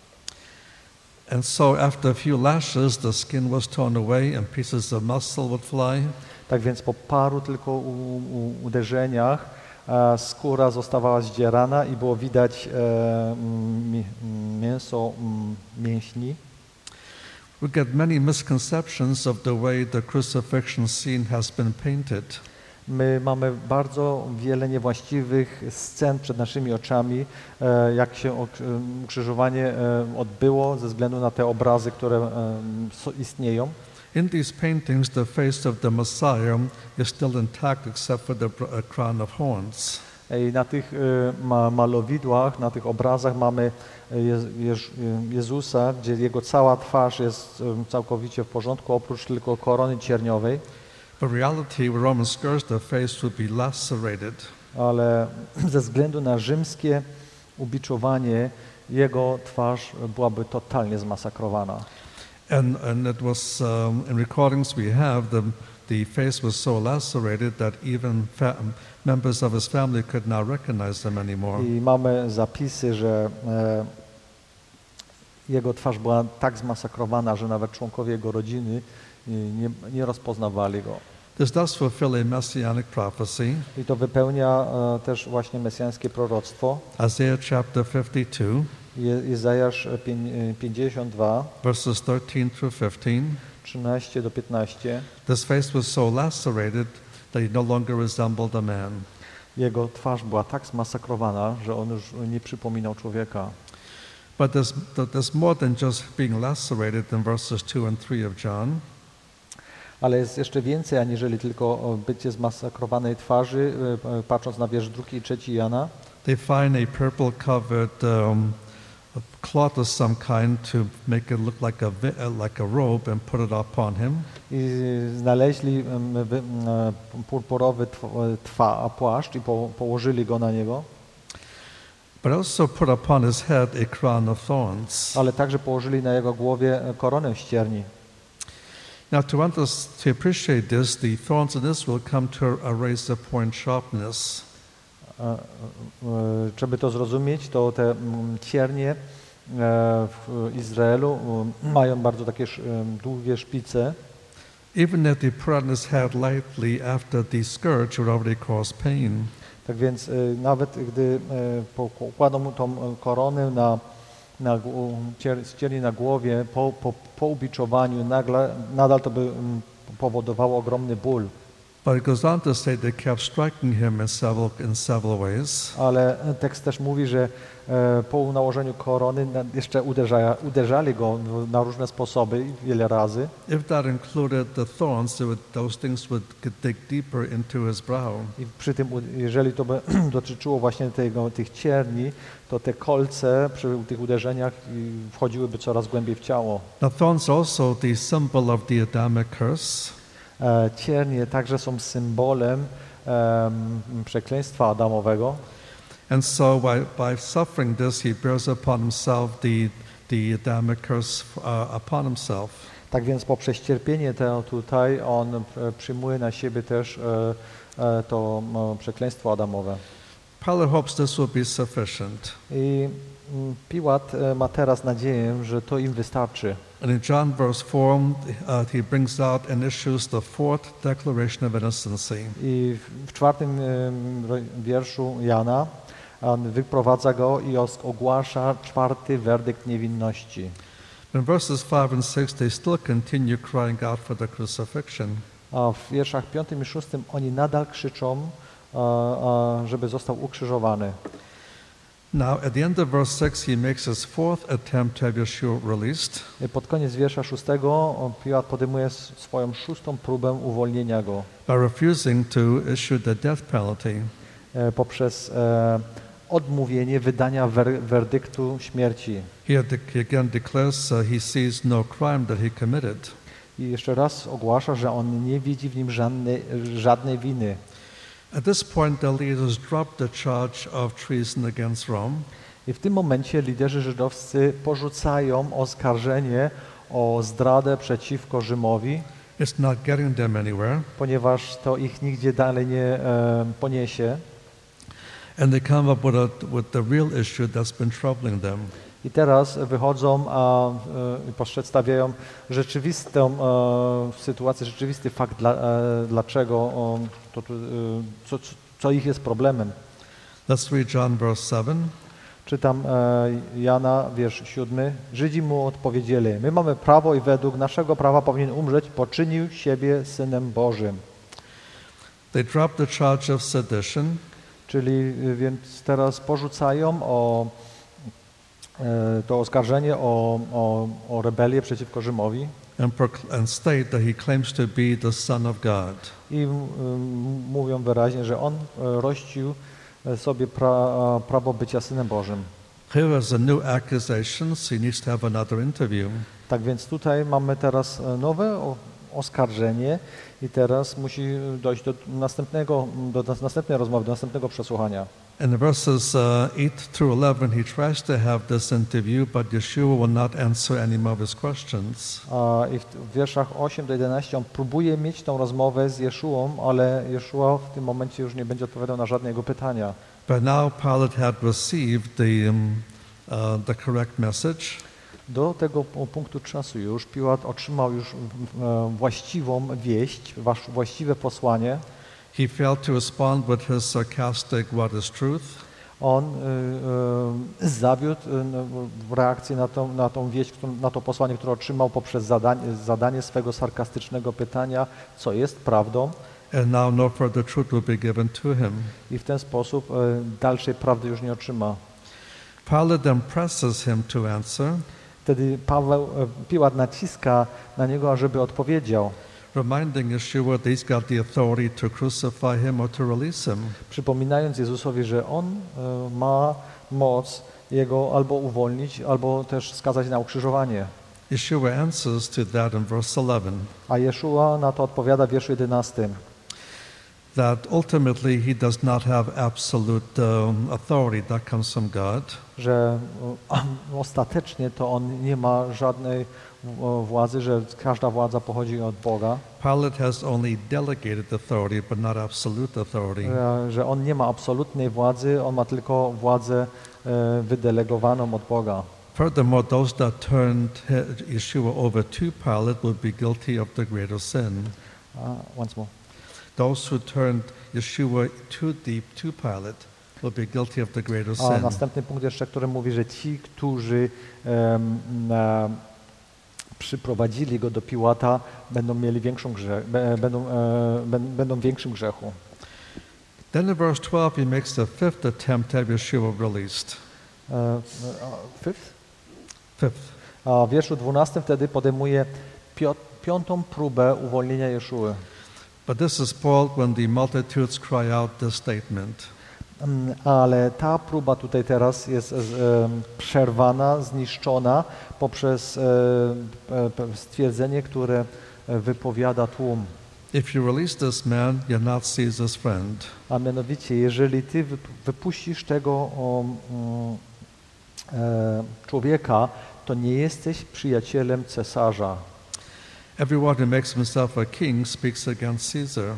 And so after a few lashes the skin was torn away and pieces of muscle would fly. Tak więc po paru tylko u, u, uderzeniach e, skóra zostawała zdzierana i było widać e, mi, mięso m, mięśni. We get many misconceptions of the way the crucifixion scene has been painted. My mamy bardzo wiele niewłaściwych scen przed naszymi oczami, e, jak się ok- em, ukrzyżowanie e, odbyło ze względu na te obrazy, które em, so, istnieją. In these paintings, the face of the Messiah is still intact except for the br- uh, crown of horns. I na tych e, ma, malowidłach, na tych obrazach mamy e, Jez, Jeż, e, Jezusa, gdzie jego cała twarz jest em, całkowicie w porządku, oprócz tylko korony cierniowej, But reality, with Roman scourge, the face would be lacerated. ale ze względu na rzymskie ubiczowanie jego twarz byłaby totalnie zmasakrowana. And, and it was, um, in recordings we have, the, the face was so lacerated that even fa- members of his family could not recognize them anymore. I mamy zapisy, że e, jego twarz była tak zmasakrowana, że nawet członkowie jego rodziny e, nie, nie rozpoznawali go. This does fulfill a messianic prophecy. I to wypełnia e, też właśnie mesjańskie proroctwo. Isaiah chapter fifty-two, Je, Izajasz pię- pięćdziesiąt dwa, verses thirteen through fifteen. trzynaście do piętnaście. This face was so lacerated that he no longer resembled a man. Jego twarz była tak zmasakrowana, że on już nie przypominał człowieka. But there's, there's more than just being lacerated in verses two and three of John. Ale jest jeszcze więcej, aniżeli tylko o, bycie zmasakrowanej twarzy, e, e, patrząc na wiersz drugi i trzeci Jana. They find a purple covered um, a cloth of some kind to make it look like a, vi- uh, like a robe and put it upon him. I znaleźli em, wy- m, e, purpurowy tw- e, twa, płaszcz i po, położyli go na niego, But also put upon his head a crown of thorns. ale także położyli na jego głowie e, koronę ścierni. Now to, unders- to appreciate this, the thorns in Israel come to a razor point sharpness. E, e, e, Żeby to zrozumieć, to te mm, ciernie e, w Izraelu e, mają bardzo takie sz- e, długie szpice. Even if they put on his head lightly after the scourge would already cause pain. Tak więc e, nawet gdy e, pokładą mu tą e, koronę na, na gł- cier- ścierni na głowie, po, po, po ubiczowaniu nagle, nadal to by mm, powodowało ogromny ból. But it goes on to say they kept striking him in several, in several ways. Ale tekst też mówi, że e, po nałożeniu korony na, jeszcze uderza, uderzali go na różne sposoby wiele razy. If that included the thorns, it would, those things would dig deeper into his brow. I przy tym, jeżeli to by dotyczyło właśnie tego, tych cierni, to te kolce przy tych uderzeniach wchodziłyby coraz głębiej w ciało. Now thorns also the symbol of the Adamic curse. E, ciernie także są symbolem um, przekleństwa Adamowego. And so by, by suffering this, he bears upon himself the, the Adamic curse uh, upon himself. Tak więc poprzez cierpienie to tutaj on e, przyjmuje na siebie też e, e, to e, przekleństwo Adamowe. Pilate hopes this will be sufficient. I mm, Piłat e, ma teraz nadzieję, że to im wystarczy. And in John verse four, uh, he brings out and issues the fourth declaration of innocency. I w, w czwartym e, wierszu Jana on wyprowadza go i os- ogłasza czwarty werdykt niewinności. In verses five and six, they still continue crying out for the crucifixion. A w wierszach piątym i szóstym oni nadal krzyczą, a, a, żeby został ukrzyżowany. Now, at the end of verse six, he makes his fourth attempt to have Yeshua released. I pod koniec wiersza szóstego on- Piłat podejmuje s- swoją szóstą próbę uwolnienia go By refusing to issue the death penalty. e, poprzez e, odmówienie wydania wer- werdyktu śmierci. He, had de- he again declares uh, he sees no crime that he committed. I jeszcze raz ogłasza, że on nie widzi w nim żadnej, żadnej winy. At this point, the leaders drop the charge of treason against Rome. I w tym momencie liderzy żydowscy porzucają oskarżenie o zdradę przeciwko Rzymowi, It's not getting them anywhere. ponieważ to ich nigdzie dalej nie e, poniesie. And they come up with, a, with the real issue that's been troubling them. I teraz wychodzą a e, przedstawiają rzeczywistą e, sytuację, rzeczywisty fakt, dla, e, dlaczego o, to, to, e, co, co ich jest problemem. Let's read John verse seven. Czytam e, Jana, wiersz siódmy. Żydzi mu odpowiedzieli, my mamy prawo i według naszego prawa powinien umrzeć, poczynił siebie Synem Bożym. They drop the charge of sedition. Czyli y, więc teraz porzucają o, e, to oskarżenie o, o, o rebelię przeciwko Rzymowi And, procl- and state that he claims to be the Son of God. i m, mówią wyraźnie, że on e, rościł sobie pra, prawo bycia Synem Bożym. Here is a new accusation, so he needs to have another interview. Tak więc tutaj mamy teraz e, nowe o, oskarżenie i teraz musi dojść do następnego, do następnej rozmowy, do następnego przesłuchania. In the verses uh, eight through eleven, he tries to have this interview, but Yeshua will not answer any more of his questions. A i w, w wierszach osiem do jedenastu on próbuje mieć tą rozmowę z Jeszuą, ale Jeszua w tym momencie już nie będzie odpowiadał na żadne jego pytania. But now Pilate had received the, um, uh, the correct message. Do tego pu- punktu czasu już Piłat otrzymał już e, właściwą wieść, wasz- właściwe posłanie. He failed to respond with his sarcastic, what is truth? On y, y, zawiódł y, w reakcji na tą, na tą wieść, którą, na to posłanie, które otrzymał poprzez zadanie, zadanie swego sarkastycznego pytania, co jest prawdą, And now no further truth will be given to him. i w ten sposób y, dalszej prawdy już nie otrzyma. Pilate then presses him to answer, Wtedy Paweł, y, Piłat naciska na niego, ażeby odpowiedział, reminding Yeshua that he's got the authority to crucify him or to release him. przypominając Jezusowi, że on y, ma moc jego albo uwolnić, albo też skazać na ukrzyżowanie. Yeshua answers to that in verse eleven, A Jeszua na to odpowiada w wierszu jedenastym, that ultimately he does not have absolute um, authority that comes from God, że y, ostatecznie to on nie ma żadnej y, władzy, że każda władza pochodzi od Boga, Pilate has only delegated authority but not absolute authority. y, że on nie ma absolutnej władzy, on ma tylko władzę y, wydelegowaną od Boga. Furthermore, those that turned he- Yeshua over to Pilate would be guilty of the greater sin. Uh, once more. Those who turned Yeshua too deep to Pilate will be guilty of the greater A sin. następny punkt jeszcze, który mówi, że ci, którzy um, przyprowadzili go do Piłata, będą mieli większą grze, be- będą, e, ben- będą w większym grzechu. Then in verse twelve, he makes the fifth attempt to have Yeshua released. E, e, fifth? Fifth. A w wierszu dwunastym wtedy podejmuje pio- piątą próbę uwolnienia Jeszuły. But this is spoiled when the multitudes cry out this statement. Mm, Ale ta próba tutaj teraz jest e, przerwana, zniszczona poprzez e, e, stwierdzenie, które wypowiada tłum. If you release this man, you're not Caesar's friend. A mianowicie, jeżeli ty wyp- wypuścisz tego o, mm, e, człowieka, to nie jesteś przyjacielem cesarza. Everyone who makes himself a king speaks against Caesar.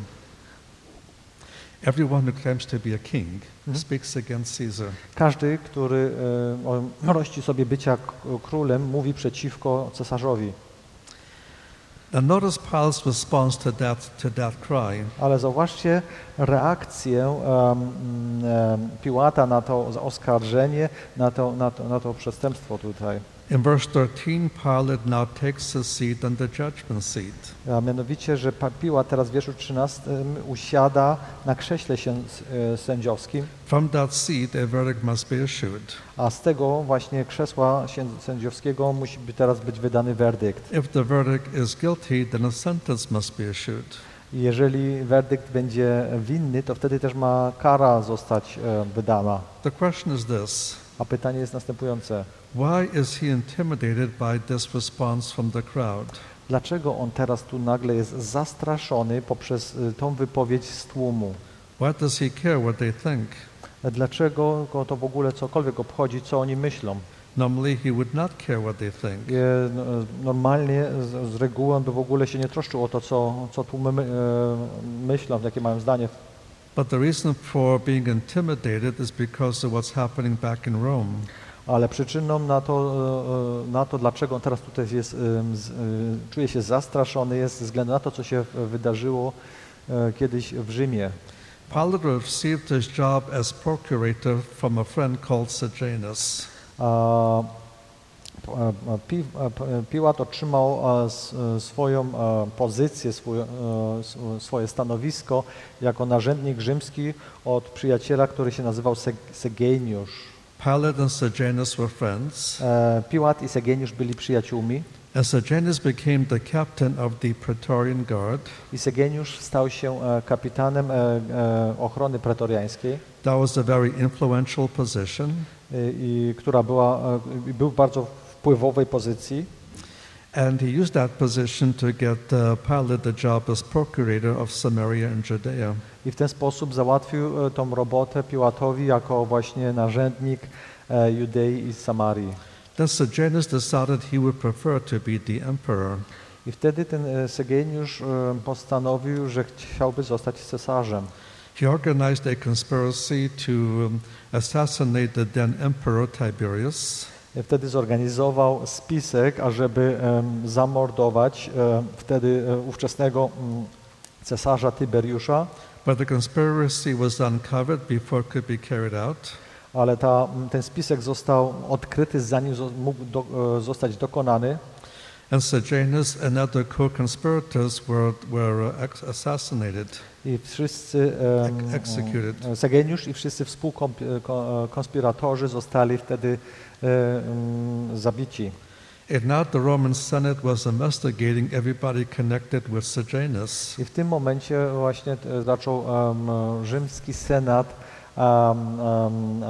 Everyone who claims to be a king Mhm. speaks against Caesar. Każdy, który e, o, rości sobie bycia k- królem, mówi przeciwko cesarzowi. Now notice Pilate's response to that, to that cry. Ale zauważcie reakcję um, um, Piłata na to oskarżenie, na to, na to, na to przestępstwo tutaj. In verse thirteen, Pilate now takes his seat on the judgment seat. A mianowicie, że Pa- Piłat teraz w wierszu trzynastym usiada na krześle się, e, sędziowskim, From that seat, a verdict must be issued. a z tego właśnie krzesła się- sędziowskiego musi by teraz być wydany werdykt. If the verdict is guilty, then a sentence must be issued. I jeżeli werdykt będzie winny, to wtedy też ma kara zostać e, wydana. The question is this: A pytanie jest następujące. why is he intimidated by this response from the crowd? Dlaczego on teraz tu nagle jest zastraszony poprzez y, tą wypowiedź z tłumu? Why does he care what they think? Dlaczego go to w ogóle cokolwiek obchodzi, co oni myślą? Normally, he would not care what they think. Je, no, normalnie z, z reguły on by w ogóle się nie troszczył o to, co, co tłumy my, e, myślą, jakie mają zdanie. But the reason for being intimidated is because of what's happening back in Rome. Ale przyczyną na to, e, na to dlaczego on teraz tutaj jest, e, z, e, czuje się zastraszony, jest ze względu na to, co się wydarzyło e, kiedyś w Rzymie. Pilate received his job as procurator from a friend called Sejanus. A, a, Pi, a, Piłat otrzymał a, s, swoją a, pozycję, swój, a, s, swoje stanowisko jako narzędnik rzymski od przyjaciela, który się nazywał Seg, Segeniusz. Pilate and Sejanus were friends, E, Piłat i Segeniusz byli przyjaciółmi and Sejanus became the captain of the Praetorian Guard. i Segeniusz stał się e, kapitanem e, e, ochrony pretoriańskiej, That was a very influential position. e, i, która była, e, i był w bardzo wpływowej pozycji. And he used that position to get uh, Pilate the job as procurator of Samaria and Judea. I w ten sposób załatwił e, tą robotę Piłatowi jako właśnie narzędnik e, Judei i Samarii. Then Sejanus decided he would prefer to be the emperor. I wtedy ten e, Segeniusz e, postanowił, że chciałby zostać cesarzem. He organized a conspiracy to um, assassinate the then emperor Tiberius. E, Wtedy zorganizował spisek, ażeby em, zamordować e, wtedy e, ówczesnego mm, cesarza Tyberiusza, But the conspiracy was uncovered before it could be carried out. ale ta, m, ten spisek został odkryty, zanim zo, mógł do, e, zostać dokonany. And Sejanus and other co-conspirators were, were uh, ex- assassinated. I wszyscy, em, Ex- executed. e, Segeniusz i wszyscy współkonspiratorzy zostali wtedy e, em, zabici. And now the Roman Senate was investigating everybody connected with Sejanus. I w tym momencie właśnie e, zaczął em, rzymski senat em, em,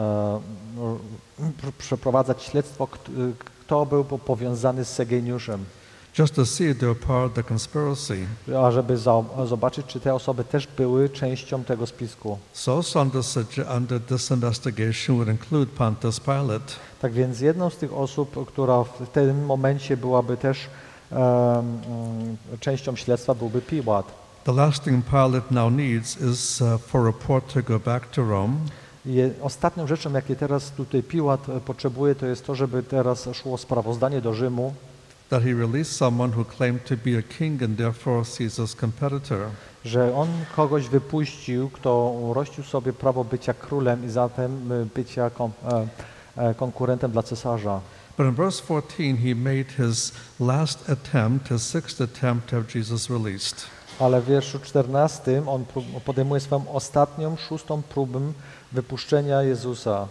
e, pr- przeprowadzać śledztwo, kt- kto był po- powiązany z Segeniuszem, Just to see if they were part of the conspiracy. ażeby za, zobaczyć, czy te osoby też były częścią tego spisku. So also under, Sej- under this investigation would include Pontius Pilate. Tak więc jedną z tych osób, która w tym momencie byłaby też em, em, częścią śledztwa, byłby Piłat. The last thing Pilate now needs is uh, for a report to go back to Rome. I ostatnią rzeczą, jakie teraz tutaj Piłat e, potrzebuje, to jest to, żeby teraz szło sprawozdanie do Rzymu, that he released someone who claimed to be a king and therefore Caesar's competitor. że on kogoś wypuścił, kto rościł sobie prawo bycia królem i zatem e, bycia kon, e, e, konkurentem dla cesarza. But in verse fourteen, he made his last attempt, his sixth attempt to have Jesus released. Ale w wierszu czternastym on prób- podejmuje swoją ostatnią, szóstą próbę wypuszczenia Jezusa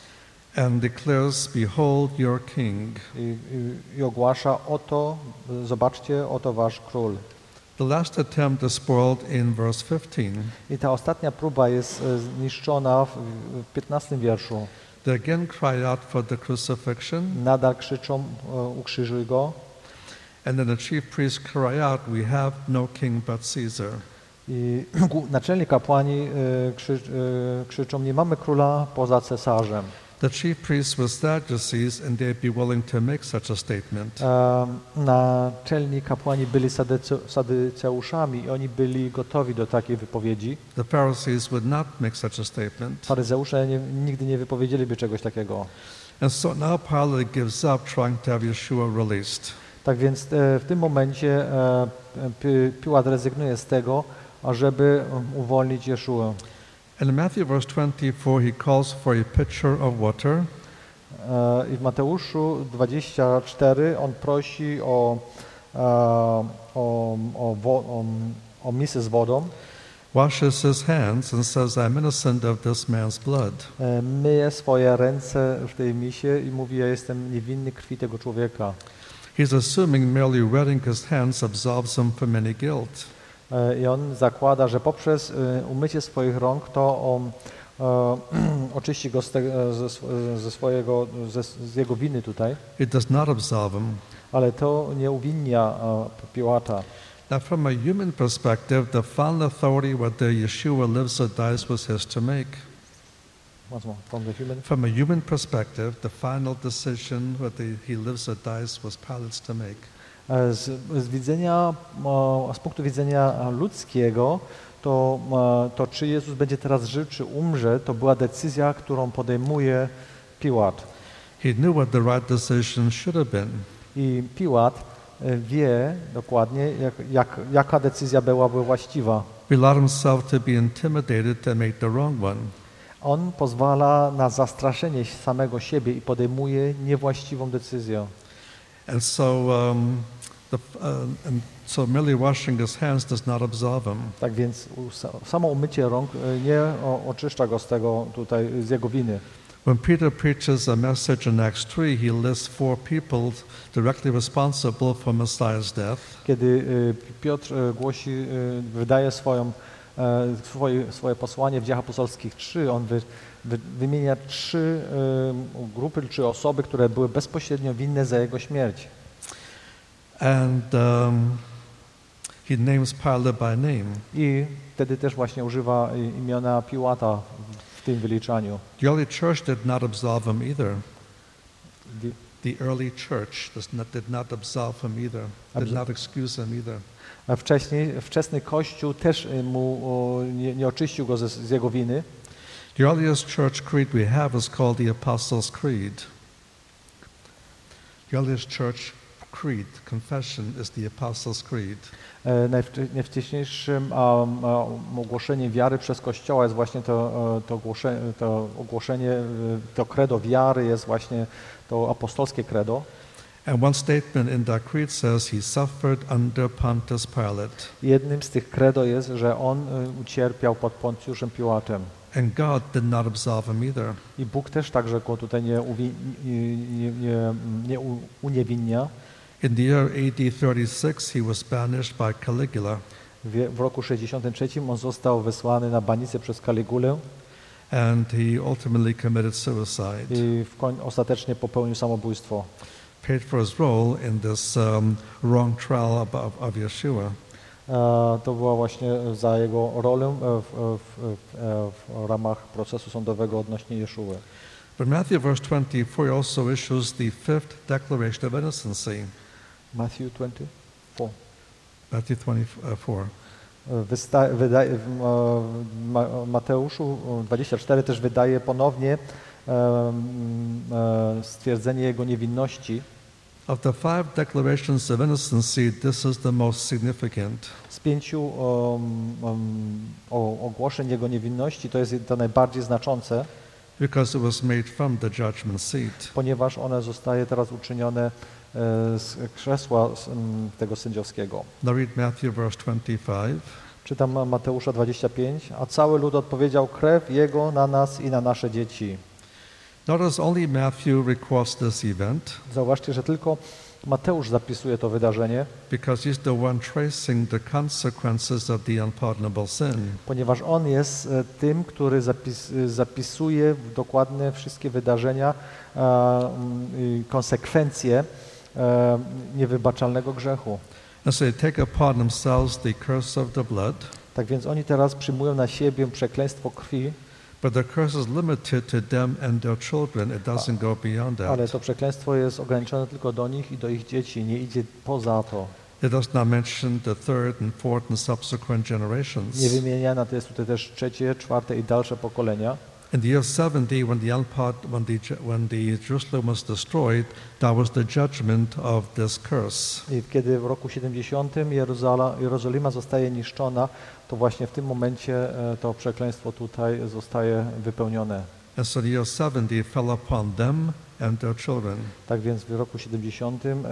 And declares, "Behold your king." i, i, i ogłasza, oto, zobaczcie, oto wasz król. The last attempt is spoiled in verse fifteen. I ta ostatnia próba jest e, zniszczona w, w piętnastym wierszu. They again cry out for the crucifixion, Nadal krzyczą, e, ukrzyżuj go. and then the chief priests cry out, "We have no king but Caesar." I naczelni kapłani e, krzy, e, krzyczą, nie mamy króla poza cesarzem. The chief priests were Sadducees, and they'd be willing to make such a statement. E, naczelni kapłani byli sadyce- sadyceuszami i oni byli gotowi do takiej wypowiedzi. The Pharisees would not make such a statement. Faryzeusze nie, nigdy nie wypowiedzieliby czegoś takiego. And so now Pilate gives up trying to have Yeshua released. Tak więc e, w tym momencie e, Pi- Piłat rezygnuje z tego, ażeby um, uwolnić Jeszuę. And in Matthew verse twenty-four, he calls for a pitcher of water. E, I w Mateuszu dwadzieścia cztery on prosi o, e, o, o, wo, o, o misę z wodą. Washes his hands and says, "I'm innocent of this man's blood." E, myje swoje ręce w tej misie i mówi, ja jestem niewinny krwi tego człowieka. He's assuming merely wetting his hands absolves him from any guilt. E, I on zakłada, że poprzez e, umycie swoich rąk to on e, oczyści go z te, ze, sw- ze swojego, ze, z jego winy tutaj, It does not absolve him. ale to nie uwinnia e, Piłata. Now, from a human perspective, the final authority whether Yeshua lives or dies was his to make. Once more, from the human. From a human perspective, the final decision whether he lives or dies was Pilate's to make. E, Z, z widzenia, e, z punktu widzenia ludzkiego, to, e, to czy Jezus będzie teraz żył, czy umrze, to była decyzja, którą podejmuje Piłat. He knew what the right decision should have been. I Piłat e, wie dokładnie, jak, jak, jaka decyzja byłaby właściwa. He allowed himself to be intimidated to make the wrong one. On pozwala na zastraszenie samego siebie i podejmuje niewłaściwą decyzję. And so, um, the, uh, and so merely washing his hands does not absolve him. Tak więc u- samo umycie rąk e, nie o, oczyszcza go z tego tutaj, z jego winy. When Peter preaches a message in Acts three, he lists four people directly responsible for Messiah's death. Kiedy e, Piotr e, głosi, e, wydaje swoją, e, swoje, swoje posłanie w Dziejach Apostolskich trzy, on wy, wy, wymienia trzy e, grupy, czy osoby, które były bezpośrednio winne za jego śmierć. And um, he names Pilate by name. I wtedy też właśnie używa i- imiona Piłata w, w tym wyliczaniu. The early church did not absolve him either. The- The early church does not, did not absolve him either, did Abso- not excuse him either. A wcześniej, wczesny Kościół też y, mu o, nie, nie oczyścił go ze, z jego winy. The earliest church creed we have is called the Apostles' Creed. The earliest church creed, confession, is the Apostles' Creed. E, najwcze- Najwcześniejszym a, a, ogłoszeniem wiary przez Kościoła jest właśnie to, e, to, ogłoszenie, to ogłoszenie, e, to credo wiary jest właśnie to apostolskie credo. And one statement in that creed says he suffered under Pontius Pilate, Jednym z tych credo jest, że on e, ucierpiał pod Poncjuszem Piłatem. and God did not absolve him either. I Bóg też także go tutaj nie, uwi- nie, nie, nie, nie u- uniewinnia. In the year A D thirty-six, he was banished by Caligula, W, w roku sześćdziesiątym trzecim on został wysłany na banicę przez Kaligulę and he ultimately committed suicide. i w koń, ostatecznie popełnił samobójstwo. Paid for his role in this um, wrong trial of, of, of Yeshua. E, to była właśnie za jego rolę e, w, w, w, w ramach procesu sądowego odnośnie Jeszuły. But Matthew verse twenty-four also issues the fifth declaration of innocency. Matthew twenty-four. Matthew twenty-four. Wysta- wydaje, w e, Ma- Mateuszu dwadzieścia cztery też wydaje ponownie e, e, stwierdzenie jego niewinności. Of the five declarations of innocency, this is the most significant. Z pięciu um, um, o, ogłoszeń jego niewinności to jest to najbardziej znaczące. because it was made from the judgment seat. ponieważ one zostaje teraz uczynione e, z krzesła z, m, tego sędziowskiego. Now read Matthew verse twenty-five. Czytam Mateusza dwadzieścia pięć, a cały lud odpowiedział, krew Jego na nas i na nasze dzieci. Notice only Matthew records this event Zauważcie, że tylko Mateusz zapisuje to wydarzenie, because he's the one tracing the consequences of the unpardonable sin. ponieważ on jest e, tym, który zapis, e, zapisuje dokładnie wszystkie wydarzenia, e, m, i konsekwencje e, niewybaczalnego grzechu. And so they take upon themselves the curse of the blood, Tak więc oni teraz przyjmują na siebie przekleństwo krwi, but the curse is limited to them and their children. It doesn't go beyond ale that. to przekleństwo jest ograniczone tylko do nich i do ich dzieci, nie idzie poza to. It does not mention the third and fourth and subsequent Nie generations. wymieniana to jest tutaj też trzecie, czwarte i dalsze pokolenia. In the year seventy, when the, unpart, when, the, when the Jerusalem was destroyed, that was the judgment of this curse. I kiedy w roku siedemdziesiątym Jeruzala, Jerozolima zostaje niszczona, to właśnie w tym momencie e, to przekleństwo tutaj zostaje wypełnione. And so the year seventy fell upon them and their children. Tak więc w roku siedemdziesiątym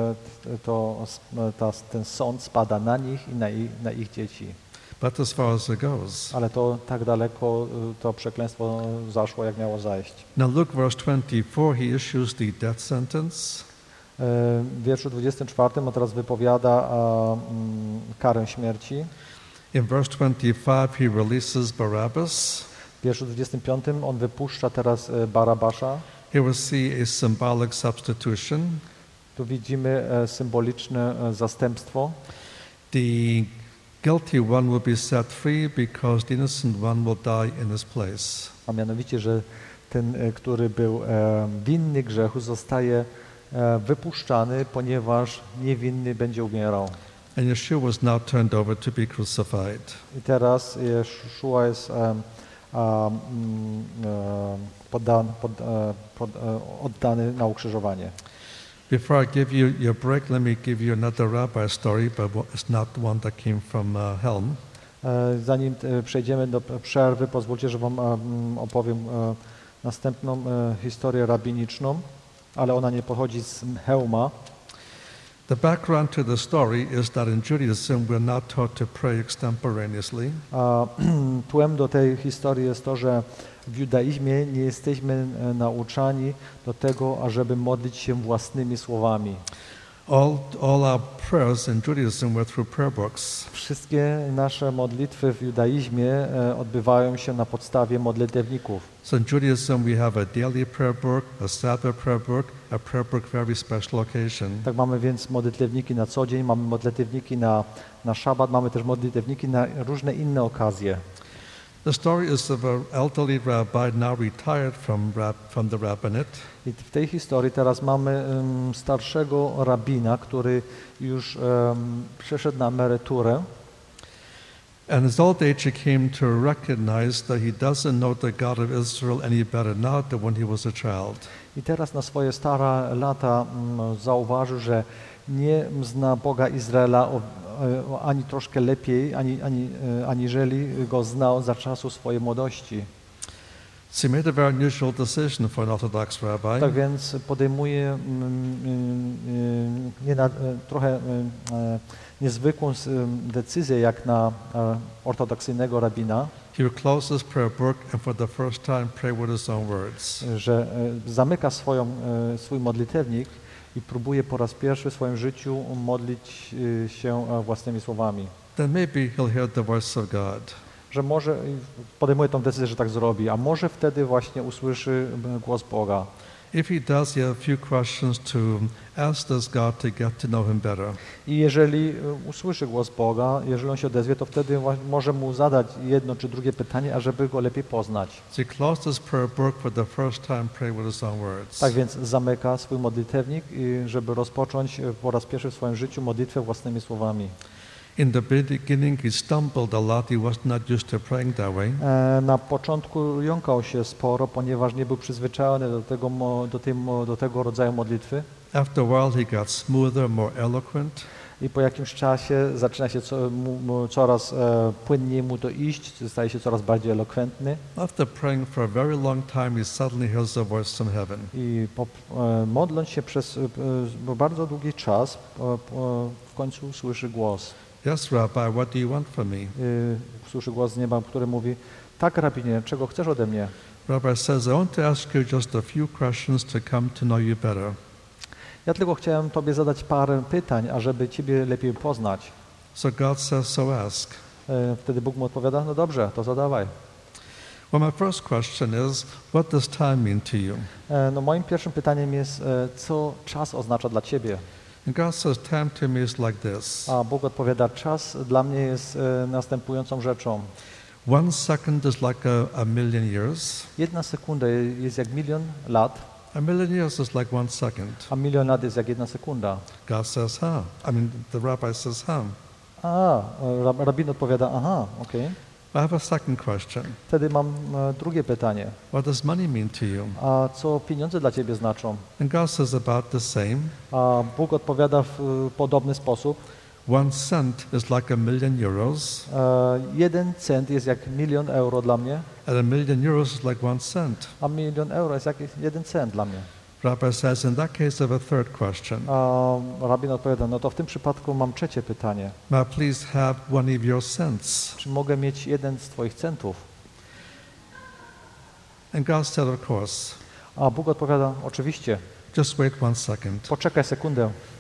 e, to, s- ta, ten sąd spada na nich i na ich, na ich dzieci. But as far as it goes. Ale to tak daleko e, to przekleństwo zaszło, jak miało zajść. Now look, verse twenty-four, he issues the death sentence. E, W wierszu dwudziestym czwartym on teraz wypowiada a, mm, karę śmierci. In verse twenty-five, he releases Barabbas. W wierszu dwudziestym piątym on wypuszcza teraz e, Barabasza. Here we see a symbolic substitution. Tu widzimy e, symboliczne e, zastępstwo. The guilty one will be set free because the innocent one will die in his place. A mianowicie, że ten, e, który był e, winny grzechu, zostaje e, wypuszczany, ponieważ niewinny będzie umierał. And Yeshua was now turned over to be crucified. I teraz Jeszua jest e, a, mm, e, poddan, pod, e, pod, e, oddany na ukrzyżowanie. Before I give you your break, let me give you another rabbi story, but it's not one that came from uh, Helm. E, Zanim e, przejdziemy do p- przerwy, pozwólcie, że wam e, mm, opowiem e, następną e, historię rabiniczną, ale ona nie pochodzi z Hełma. The background to the story is that in Judaism we're not taught to pray extemporaneously. A tłem do tej historii jest to, że w judaizmie nie jesteśmy e, nauczani do tego, ażeby modlić się własnymi słowami. All, all our prayers in Judaism were through prayer books. Wszystkie nasze modlitwy w judaizmie e, odbywają się na podstawie modlitewników. So in Judaism we have a daily prayer book, a Sabbath prayer book, a prayer book for every special occasion. Tak mamy więc modlitewniki na co dzień, mamy modlitewniki na, na szabat, mamy też modlitewniki na różne inne okazje. The story is of an elderly rabbi now retired from, rab, from the rabbinate. I w tej historii teraz mamy um, starszego rabina, który już um, przeszedł na emeryturę. And in his old age he came to recognize that he doesn't know the God of Israel any better now than when he was a child. I teraz na swoje stare lata um, zauważył, że nie zna Boga Izraela o, o, ani troszkę lepiej, ani, ani, e, aniżeli go znał za czasu swojej młodości. So he made a very unusual decision for an Orthodox rabbi. Tak więc podejmuje mm, mm, mm, nie na, e, trochę mm, e, niezwykłą s- em, decyzję jak na e, ortodoksyjnego rabina, He would close his prayer book and for the first time pray with his own words. że e, zamyka swoją, e, swój modlitewnik i próbuje po raz pierwszy w swoim życiu modlić e, się e, własnymi słowami. Then maybe he'll hear the voice of God. Że może podejmuje tą decyzję, że tak zrobi, a może wtedy właśnie usłyszy e, głos Boga. If he does, he has a few questions to ask this God to get to know him better. I jeżeli e, usłyszy głos Boga, jeżeli on się odezwie, to wtedy wa- może mu zadać jedno czy drugie pytanie, ażeby go lepiej poznać. So he closed his prayer book for the first time, pray with his own words. Tak więc zamyka swój modlitewnik, i żeby rozpocząć e, po raz pierwszy w swoim życiu modlitwę własnymi słowami. In the beginning, he stumbled a lot. He was not used to praying that way. E, Na początku jąkał się sporo, ponieważ nie był przyzwyczajony do tego, mo- do tej, mo- do tego rodzaju modlitwy, After a while, he got smoother, more eloquent. I po jakimś czasie zaczyna się co, mu, mu, coraz e, płynniej mu to iść, staje się coraz bardziej elokwentny. After praying for a very long time, he suddenly hears a voice from heaven. I po, e, modląc się przez e, bardzo długi czas, e, e, w końcu słyszy głos. Yes, Rabbi, what do you want from me? E, słyszy głos z nieba, który mówi: tak, rabinie, czego chcesz ode mnie? Rabbi says, I want to ask you just a few questions to come to know you better. Ja tylko chciałem Tobie zadać parę pytań, ażeby Ciebie lepiej poznać. So God says, so ask. E, Wtedy Bóg mu odpowiada: no dobrze, to zadawaj. Well, my first question is, what does time mean to you? E, No moim pierwszym pytaniem jest, e, co czas oznacza dla Ciebie? And God says, time to me is like this. A Bóg odpowiada: czas dla mnie jest e, następującą rzeczą. One second is like a, a million years. Jedna sekunda jest jak milion lat, A million years is like one second. a milion lat jest jak jedna sekunda. God says, huh. I mean, the rabbi says, huh. A, rab, rabin odpowiada: aha, okej. I have a second question. Wtedy mam e, drugie pytanie. What does money mean to you? A co pieniądze dla Ciebie znaczą? And God says about the same. A Bóg odpowiada w e, podobny sposób. One cent is like a million euros, E, jeden cent jest jak milion euro dla mnie, and a million euros is like one cent. a milion euro jest jak jeden cent dla mnie. Rabbi says, in that case, I have a third question. A rabin odpowiada: no to w tym przypadku mam trzecie pytanie. May I please have one of your cents? Czy mogę mieć jeden z Twoich centów? And God said, of course. A Bóg odpowiada: oczywiście, Just wait one second. poczekaj sekundę.